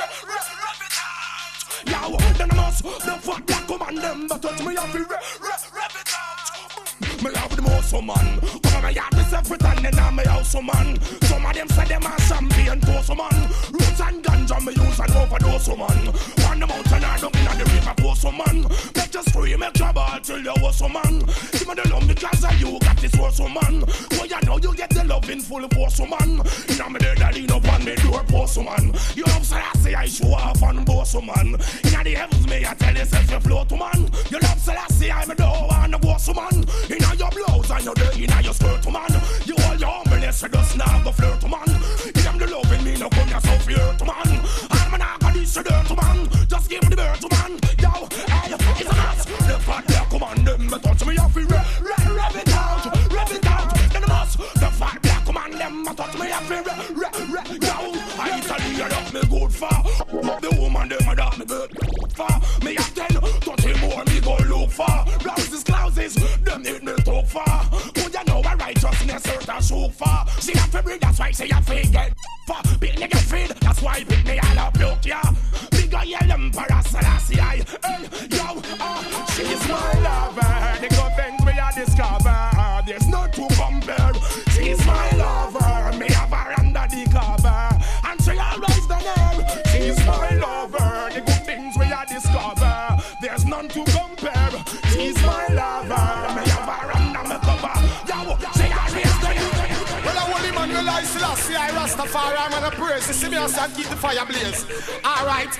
Yo, then must the fuck that command them, but touch me off it, rap it out. Me love the most man. Come on, my yard myself pretending I'm my house man. Some of them say them are champagne toast man. Roots and ganja me use and overdose man. On the mountain or down in the river post man. Make you scream, make your ball till you was man. Give me the love because of you got this horse man. Well, you know you get the love in full force man. Now me there that lean up on the door post man. You love say I say I show off on boss man. In the heavens me I tell yourself you float man. You love say I say I'm a door and a boss man. In your blouse and your day in your skirt man. You all your humbleness you just now go flirt man. You them the love in me no come yourself flirt man. I'm an agony to dirt man. Just give me the bird man. Yo, hey, it's a mess. The fat black command them touch me off it. Rev it out. Then the must. The fat black command them touch me off it. Yo, I tell you love me good for. The woman them that me good for. Me have 10, 30 more me go look for. Blouses, them need me talk for. Would you know a righteousness hurt a shook for? She have to breed, that's why she have to get for. Big nigga feed, that's why big me all up look, yeah. Bigger yell emperor Selassie, hey, yo, she's my lover. The good things we are discover, there's no to compare. She's my lover, me have her under the cover, and she always the name. She's my lover. The good things we are discover, there's none to compare. She's my lover, me have her under my cover. Yo, she always the name. Well, I want him on the light, Selassie, I Rastafari, I'm gonna praise. You see me and keep the fire blaze. Alright.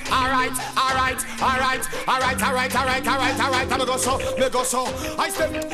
I'm go so. I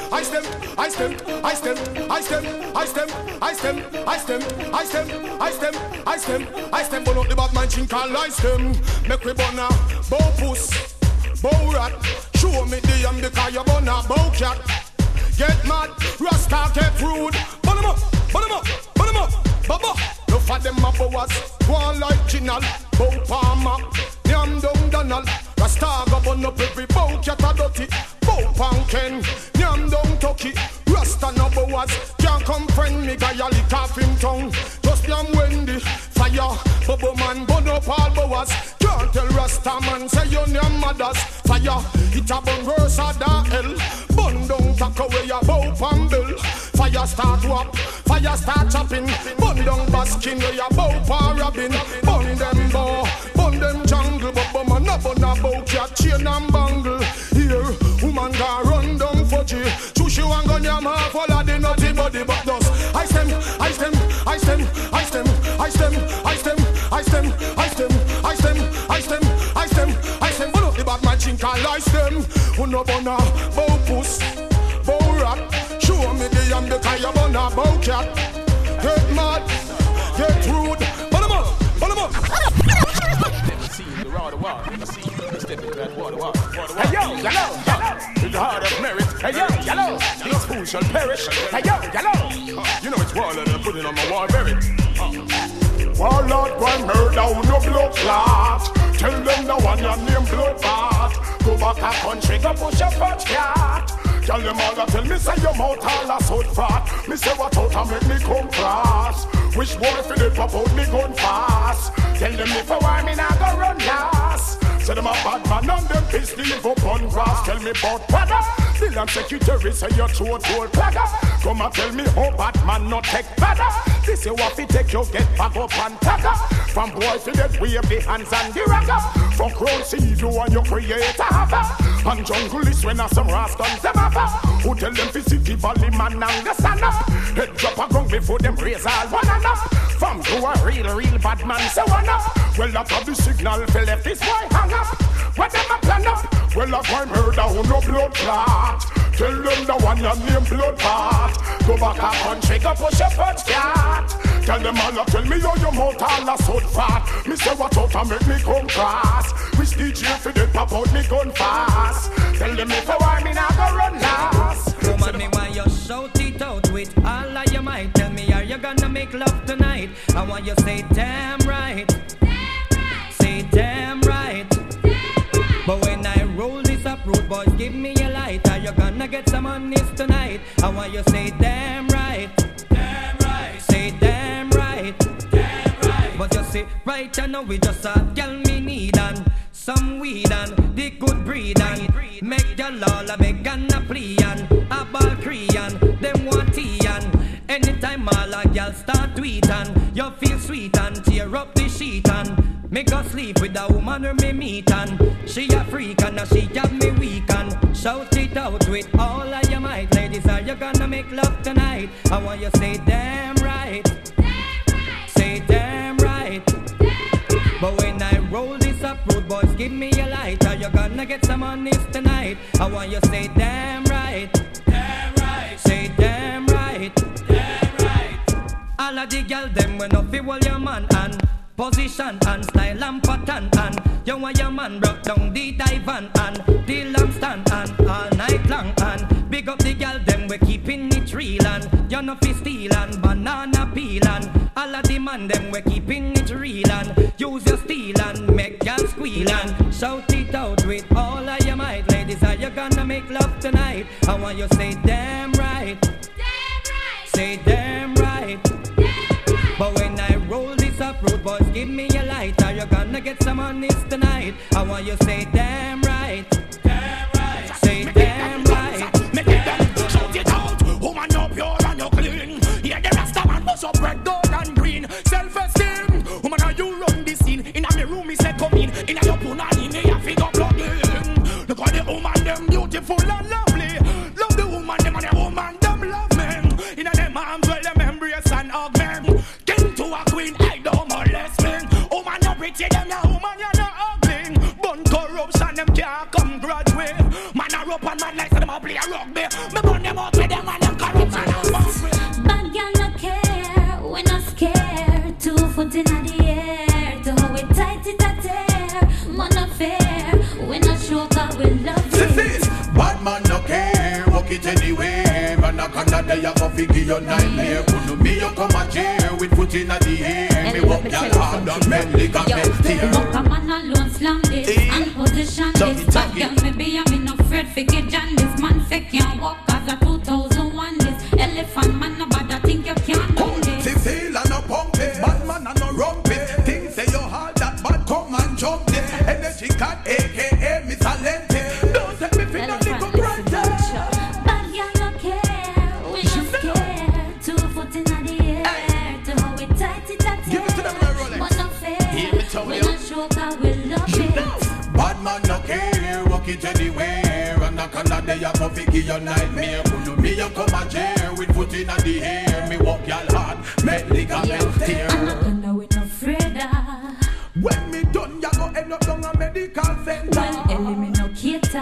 stem. Burn up the bad man, chink and light stem. Make we burn a bow puss, bow rat. Show me the yam because you burn a bow cat. Get mad, Rasta get rude. Burn them up, Baba. No for them a boas, one like Ginal, bow palmer, yam down Donald. Rasta go burn up every bow cat a dirty, bow pumpkin, yam down Turkey. Rasta no boas, can't come friend me guy a lick off him tongue. Just yam Wendy, fire, bubble man burn up all boas. Can't tell Rasta man say your name mothers. Fire, it a burn worse than hell. Burn down tack away a bow pan bill. Fire start wap, fire start chopping. Burn down baskin where a bow pan robin. Burn them bow, burn them jungle. But man no burn a bow cat chain and bangle. Here, woman ga run down fudgy. Chushi one gun yam half all of the nutty body. But those I stem. Pull up the bad man chink and lice them. Who no burn a bow puss, bow rat. Show me the yam because you burn a bow cat. Get mad, get rude. Pull them up. Never seen the raw the war. Never seen the step into that water. Hey yo, yellow. With the heart of merit. Hey yo, yellow. These fools shall perish. Hey yo, yellow. You know it's warlord and I put it on my wall merit. Warlord, one murder, no blood clot. Tell them the one your name blood bath. Go back a country, go push a fat cat. Tell them all that tell me say your mouth all a soot fat. Me say what out and make me come cross. Which boy for they pop out me gun fast. Tell them if I want me now go run last. Say them a bad man and them pissed live up on grass. Tell me about Prada. Still I'm secretary say your throat whole plagger. Come and tell me how bad man not take Prada. This you want to take you get back up and tagger. From boys to that wave the hands and the ragger. From crown see you and your creator have. And jungle is when some rascals them have. Who tell them to city valley man and the stand up. Head drop a gun before them raise all one and up. From to a real bad man say one up. Well that have the signal for left this boy hang up. What them a plan up? Well a crime murder who no blood clot. Tell them the one your name blood part. Go back a country go push a punch cat. Tell them all, tell me how your mouth all a so fat. Me say watch out and make me come cross. Which DJ for the pop out me gun fast. Tell them if I want me now go run last. Woman, me want you shout it out with all of your might. Tell me, are you gonna make love tonight? I want you say damn right. Say damn right. But when I roll this up, road boys, give me a light. Are you gonna get some on this tonight? I want you say damn right. Damn right. Say damn right. Damn right. But you say right, you know we just a girl me need and some weed and the good breed and make your lawla beg and a plea and a ball Korean. Them want tea and anytime all a girl start tweet and you feel sweet and tear up the sheet and make her sleep with a woman who me meet and she a freak and she have me weak and shout it out with all of your might. Ladies, are you gonna make love tonight? I want you say damn right. Say damn right. But when I roll this up, road boys, give me a light. Are you gonna get some on this tonight? I want you say damn right. Damn right. Say damn right. Damn right. All of the girl them when up hold your man and position and style and pattern and you want your man broke down the dive and the lamp stand and all night long and big up the girl them we keeping it real and you know fi steal and banana peel and all of the man them we keeping it real and use your steel and make y'all squeal and shout it out with all of your might. Ladies, are you gonna make love tonight? I want you say damn right. Damn right. Say damn right. Damn right. But when I roll this up, road boys, give me a light. Are you gonna get some on this tonight? I want you say damn right. Damn right. Say damn right. Make it them, shout it out. Woman, you're pure and you're clean. Yeah, the rasta man bust up red, gold and green. Self-esteem. Woman, how you run this scene? In a me room, he said come in. In a your punani, me a figure plug in. Look at the woman, them beautiful and lovely. Love the woman, them and the woman, them love me. In a them arms, well, them embrace and hug me. King to a queen, I don't molest me. Woman, you're pretty, them a woman, you're not ugly. Bun corruption, them can't come grudge way. Man a rope and man like them a play a rugby. Me burn them out with them and them corruption and bounce me. Bad girl no care, we not scared. 2 foot in the air, to how we tight it a tear. Man no fair, we not show cause we love it. Bad man no care, walk it anywhere. Man a Canada, you go figure your nightmare. Couldn't me you come a chair with foot in the air. Me walk your hard and men ligament tear. Walk a man alone, slam this and position this. Bad girl me be a me no afraid figure John this. Man say can't walk as a 2001 this. Elephant man no bad, I think you can't do this. Feel and no pump it, bad man and no rump it. Things say you hard that bad, come and jump it. Energy cat, aka Miss Alente. Don't take me for nothing come right there. Bad girl no care, we not scared. 2 foot in the air, to how we tight it a tear. Give it to them in a Rolex. Man no fair, we not show cause we love it. Bad man no care, walk it anywhere. And a Canada, you go figure your nightmare. Couldn't me you come a chair with foot in the air. Me walk y'all hard, make ligament tear. Anaconda we no afraid of. When me done, you go end up down a medical center. Well, Ellie me no cater.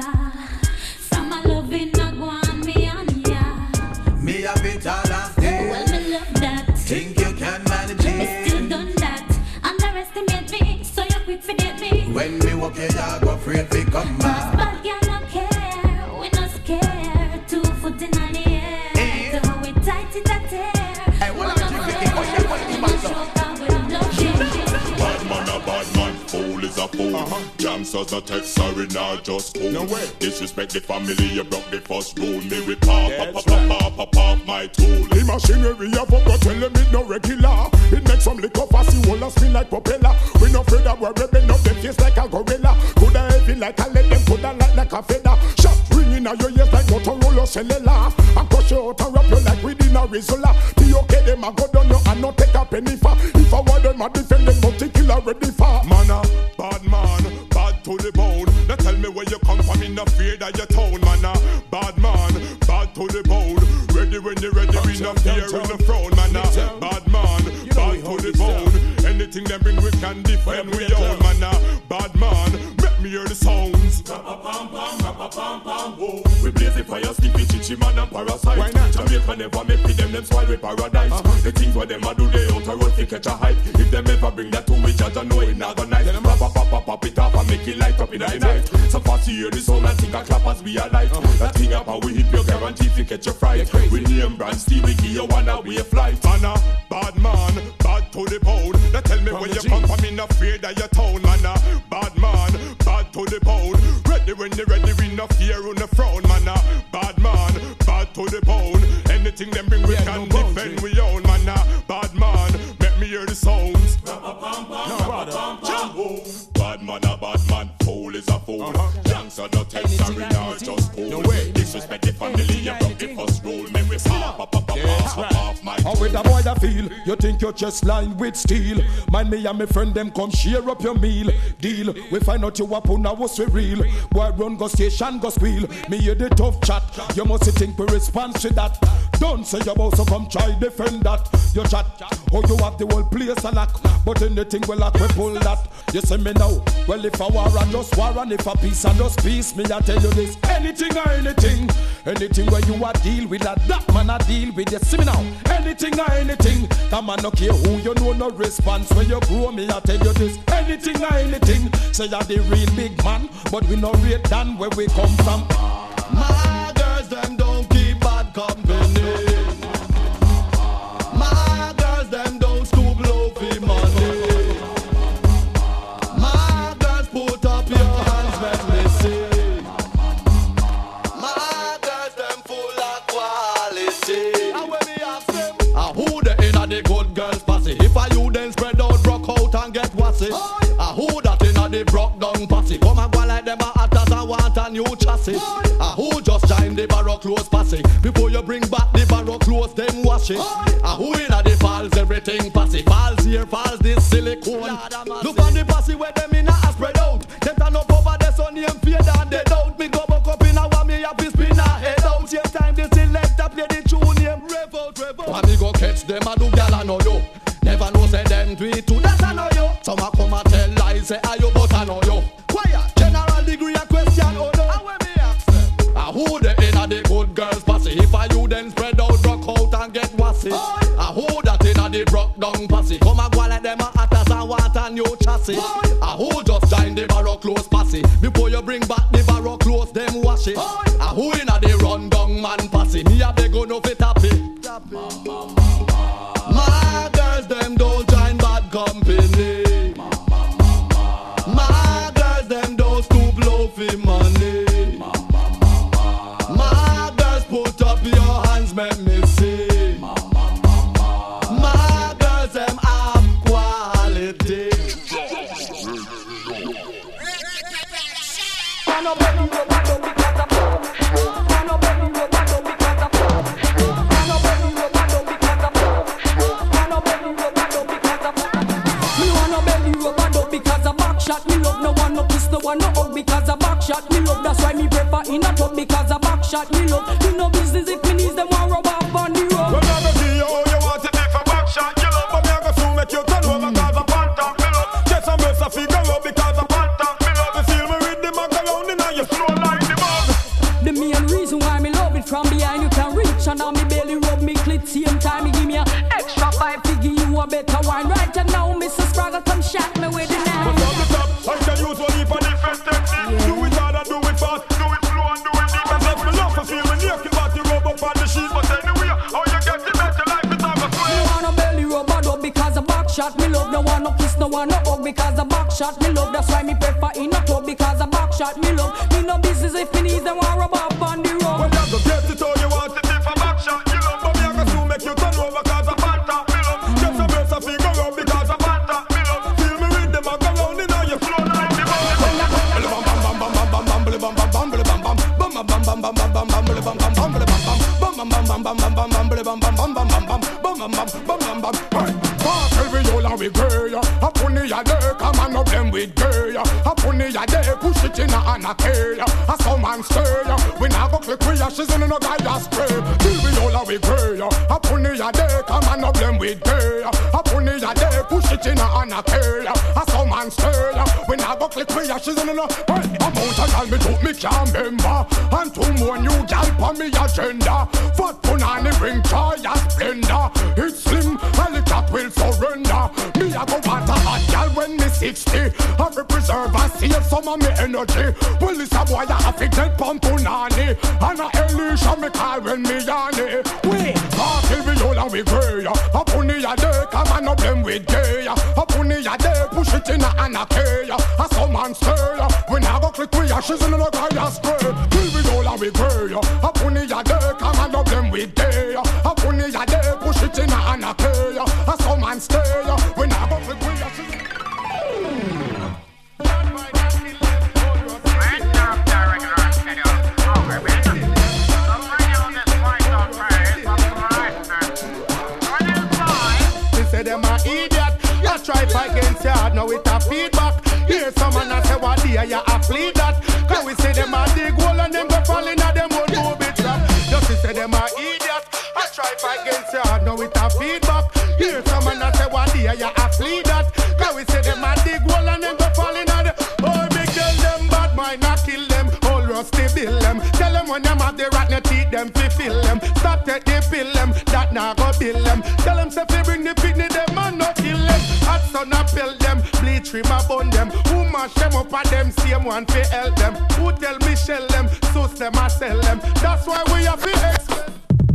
From a loving no go on me and ya. Me have it all last day. Well, me love that. Think you can manage it. Me still done that. Underestimate me, so you quick forget me. When me walk here, you go afraid to come back. Bad girl no care, we no scared. 2 foot in the air, to how we tight it a tear. Hey, what are you thinking? What's your question, man? Bad man a bad man, fool is a fool. Jamsters a text, sorry, not just cool. No way. Disrespect the family, you broke the first rule. Me with pop my tool. The machinery of up, but tell them it no regular. It makes some liquor fast, you wanna spin like propeller. We no afraid of we're ripping up them face like a gorilla. Coulda heavy like a lead, them coulda like a feather. Shot ringing out your ears like Motorola cellular. And crush you out and wrap you like within a Rizzola. The okay, them a go down you and not take a penny for. If I want them a defend them, but kill already for. Man a bad man, bad to the bone. Now tell me where you come from, in the fear that you town. Man a bad man, bad to the bone. Ready when you're ready, we no fear in the throne. Man a bad man, bad to the bone. Anything them bring we can defend we own. Man a bad man, make me hear the sounds. We blaze it fire, stiffy, chichi, man, and parasite. Why not? Jamaica never make with them spoil with paradise. The things what them a do, they out a road to catch a hype. If them ever bring that to me, judge, I know it not gonna nice. Pop it up and make it light up in the night. So fast you hear the sound and think a clap as we alive. That thing up and we hit your guarantee if you catch your fright. We name brand Steve, we give you one away flight. Man a bad man, bad to the bone. They tell me when you come from in a fear that your town. Man a bad man, bad to the bone. Ready when you ready, we no fear on the frown. Man a bad man, bad to the bone. Anything them bring we can defend we own. Man a bad man, make me hear the sounds. Bad man a bad man, fool is a fool. Janks are not sorry now just fool. No way. Disrespect the family, you broke the first rule. Make we pop off my. How with a boy that feel? You think your chest lined with steel? Mind me and my friend them come share up your meal. Deal, we find out you up on now what's we real. Boy run go station go squeal. Me hear the tough chat. You must think we respond to that. Don't say you about so come try defend that. You chat, oh you have the whole place a lock. But anything we lock we pull that. You see me now. Well if a war and just war and if a peace and just peace. Me I tell you this. Anything or anything. Anything where you a deal with that man a deal with you. See me now. Anything or anything. That man no care who you know no response. When you grow me I tell you this. Anything or anything. Say you're the real big man. But we no rate than where we come from. My girls them don't keep bad company. My girls them don't stoop low for money. My girls put up your hands when they see. My girls them full of quality. And when me ask them, who the inna the good girls passy? If I you then spread out, broke out and get wassy. Who that inna the broke down passy? Come and go like them a atas and want a new chassis. Who just join the barrow clothes passy? Before you bring back the barrow clothes, them wash it. Who inna the falls, everything passy. Falls here, falls this silicone. Look on the passy where them inna a spread out. Them turn up over the sun and fade and they doubt. Me go back up inna one me have to spin a head out. Same time the selector play the tune name. Rev out, rev out. And me go catch them a do gal I know you. Never know say them do it too, that I know you. Some a come and tell lies, say are you but I know you. Quiet, general degree a question, oh no. And when me ask them, who the inna the good girls passy? If I you then spread out, rock out and get wassy. Who that inna the broke down passy? Come and go like them a atas and want a new chassis. Who just join the barrow clothes passy? Before you bring back the barrow clothes, them wash it. Who inna the run down man passy? Me a beg no fit happy. My girls them don't join bad company. My girls them don't stoop low for money. My girls put up your hands, make me see. My girls them have quality. Shot me love, no one no kiss, no one no hug because a back shot me love. That's why me prefer in a tub because a back shot me love. Me no business if me needs them one rub off on the road. Well, I don't see you how you want it if a back shot you love. But me I go soon make you turn over cause a panta me love. Just a mess a figure up because a panta me love. You feel me with the macaroni now you slow like the bug. The main reason why me love it from behind you can reach. And now me belly rub me clit same time. Me give me a extra 5 to give you a better wine. Right and now Mr. Spraggle come shot me with the knife. I can use only for different techniques. Do it hard and do it fast, do it slow and do it deep. And let me love to feel me naked, but you rub up on the sheet. But anyway, how you get the better life is time I swear. Me want a belly rubber up because a back shot me love. No one no kiss, no one no hug because a back shot me love. That's why me prefer in a tub because a back shot me love. Me no business if me need them one rub up on the road. When you go get it how you want it if a back shot you love. But me I go soon make you turn over cause a panta me love. Just a mess a figure up because a panta me love. Feel me with them a go round in all your flow. We girl, a funny a day, come and up them with girl. A funny a day, push it in a anarchy. A some man stir, we now go click with she's in no guy just spray. Till we all are we girl, a funny a day, come and up them with girl. A funny a day, push it in a anarchy. A some man stir, we now go click me ashes in no. Amount of gal me took me can't remember. And 2 more new gal on me agenda. Fat punani ring joy and splendor. It's slim and the cat will surrender. Me a go want a hot gal when me 60. Have to preserve and save some of me energy. Well this a boy a have to get pump punani. And a Elisha me call when me yanni. Wait, till we all and we grey. A punny a day come and no blame with gay. A punny a day push it in a anarchy. A some man stay. We now go click we ashes in the guy spray. Till we all and we grey. A punny a day come and no blame with gay. A punny a day push it in a anarchy. A some man stay. We now go click we ashes. Them a idiot, you try fight against your heart, now it a feedback. Hear someone a say what dear, you a plead that. Cause we say them a dig hole and them go fall in a them own booby trap. Just to say them a idiot, you try fight against your heart, now it a feedback. Hear someone a say what dear, you a plead that. Cause we say them a dig hole and them go fall in a them. Oh, me tell them bad mind not kill them, all rusty bill them. Tell them when them have the rotten teeth, them fi fill them. Stop take the pill them, that now go bill them. Tell them say fi bring the picnic them and not kill them. Hot sun a pill them, bleach trim a bun them. Who mash them up and them same one fi help them. Who tell me shell them, sus them a sell them. That's why we have to expel.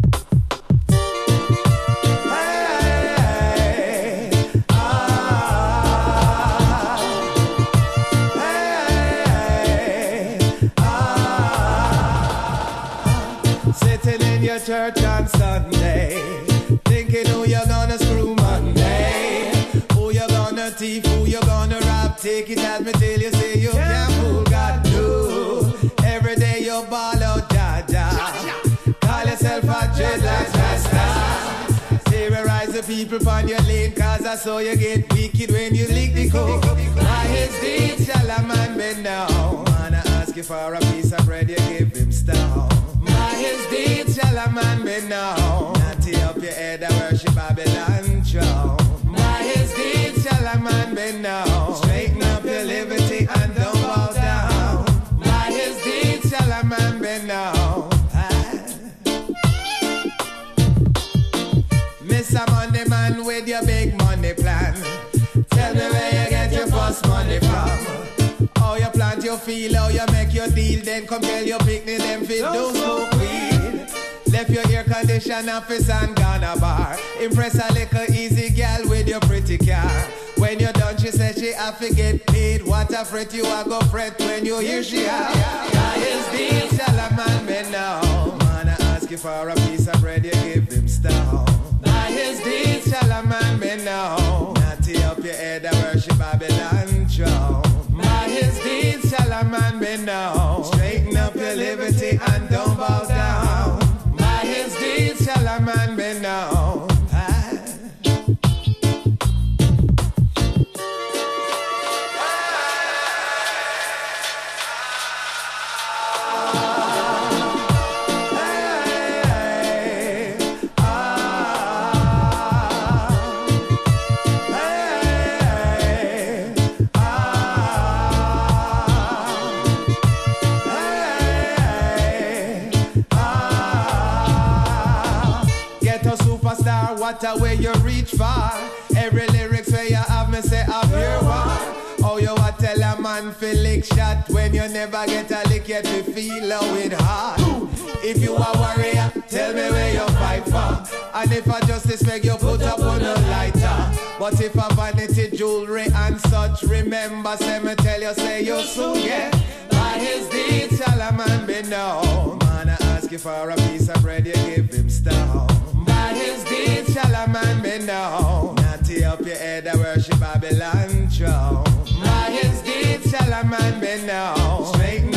Sitting in your church on Sunday, thinking who you're gonna screw Monday, who you're gonna thief, who you're gonna rob. Take it as me till you say you can't fool God. Do every day you ball out, Jaja. Call yourself a dreadlocks rasta. Terrorize the people on your lane, cause I saw you get wicked when you lick the coke. By his deeds shall a man bend down. Man, I ask you for a piece of bread, you give him stone. By his deeds shall a man be known. Natty up your head and worship Babylon throne. By his deeds shall a man be known. Straighten up your liberty and don't bow down. By his deeds shall a man be known. Mr. Money Man with your big money plan. Tell me where you get your first money from. How you plant your field, how you make your deal. Then come tell your picnic them feel don't smoke weed. Left your air condition office and gone a bar. Impress a little easy gal with your pretty car. When you're done, she said she have to get paid. What a fret you a go fret when you hear she have. By his deeds shall a man be known. Man, I ask you for a piece of bread, you give him stone. By his deeds shall a man be known. Natty up your head and worship Babylon throne. By his deeds shall a man be known. Straighten up your liberty and don't bow down. By his deeds shall a man be known. What a way you reach far. Every lyrics where you have me say I'm here one. Oh, you a tell a man feel lick shot when you never get a lick yet you feel how it hard. If you a warrior, tell me where you fight for. And if a justice make you put up on a lighter. But if a vanity jewelry and such, remember say me tell you say you soon get. By his deeds shall a man be known. Man, I ask you for a piece of bread, you give him stone. By his deeds shall a man be known. Natty up your head and worship Babylon throne. By his deeds shall a man be known. Straighten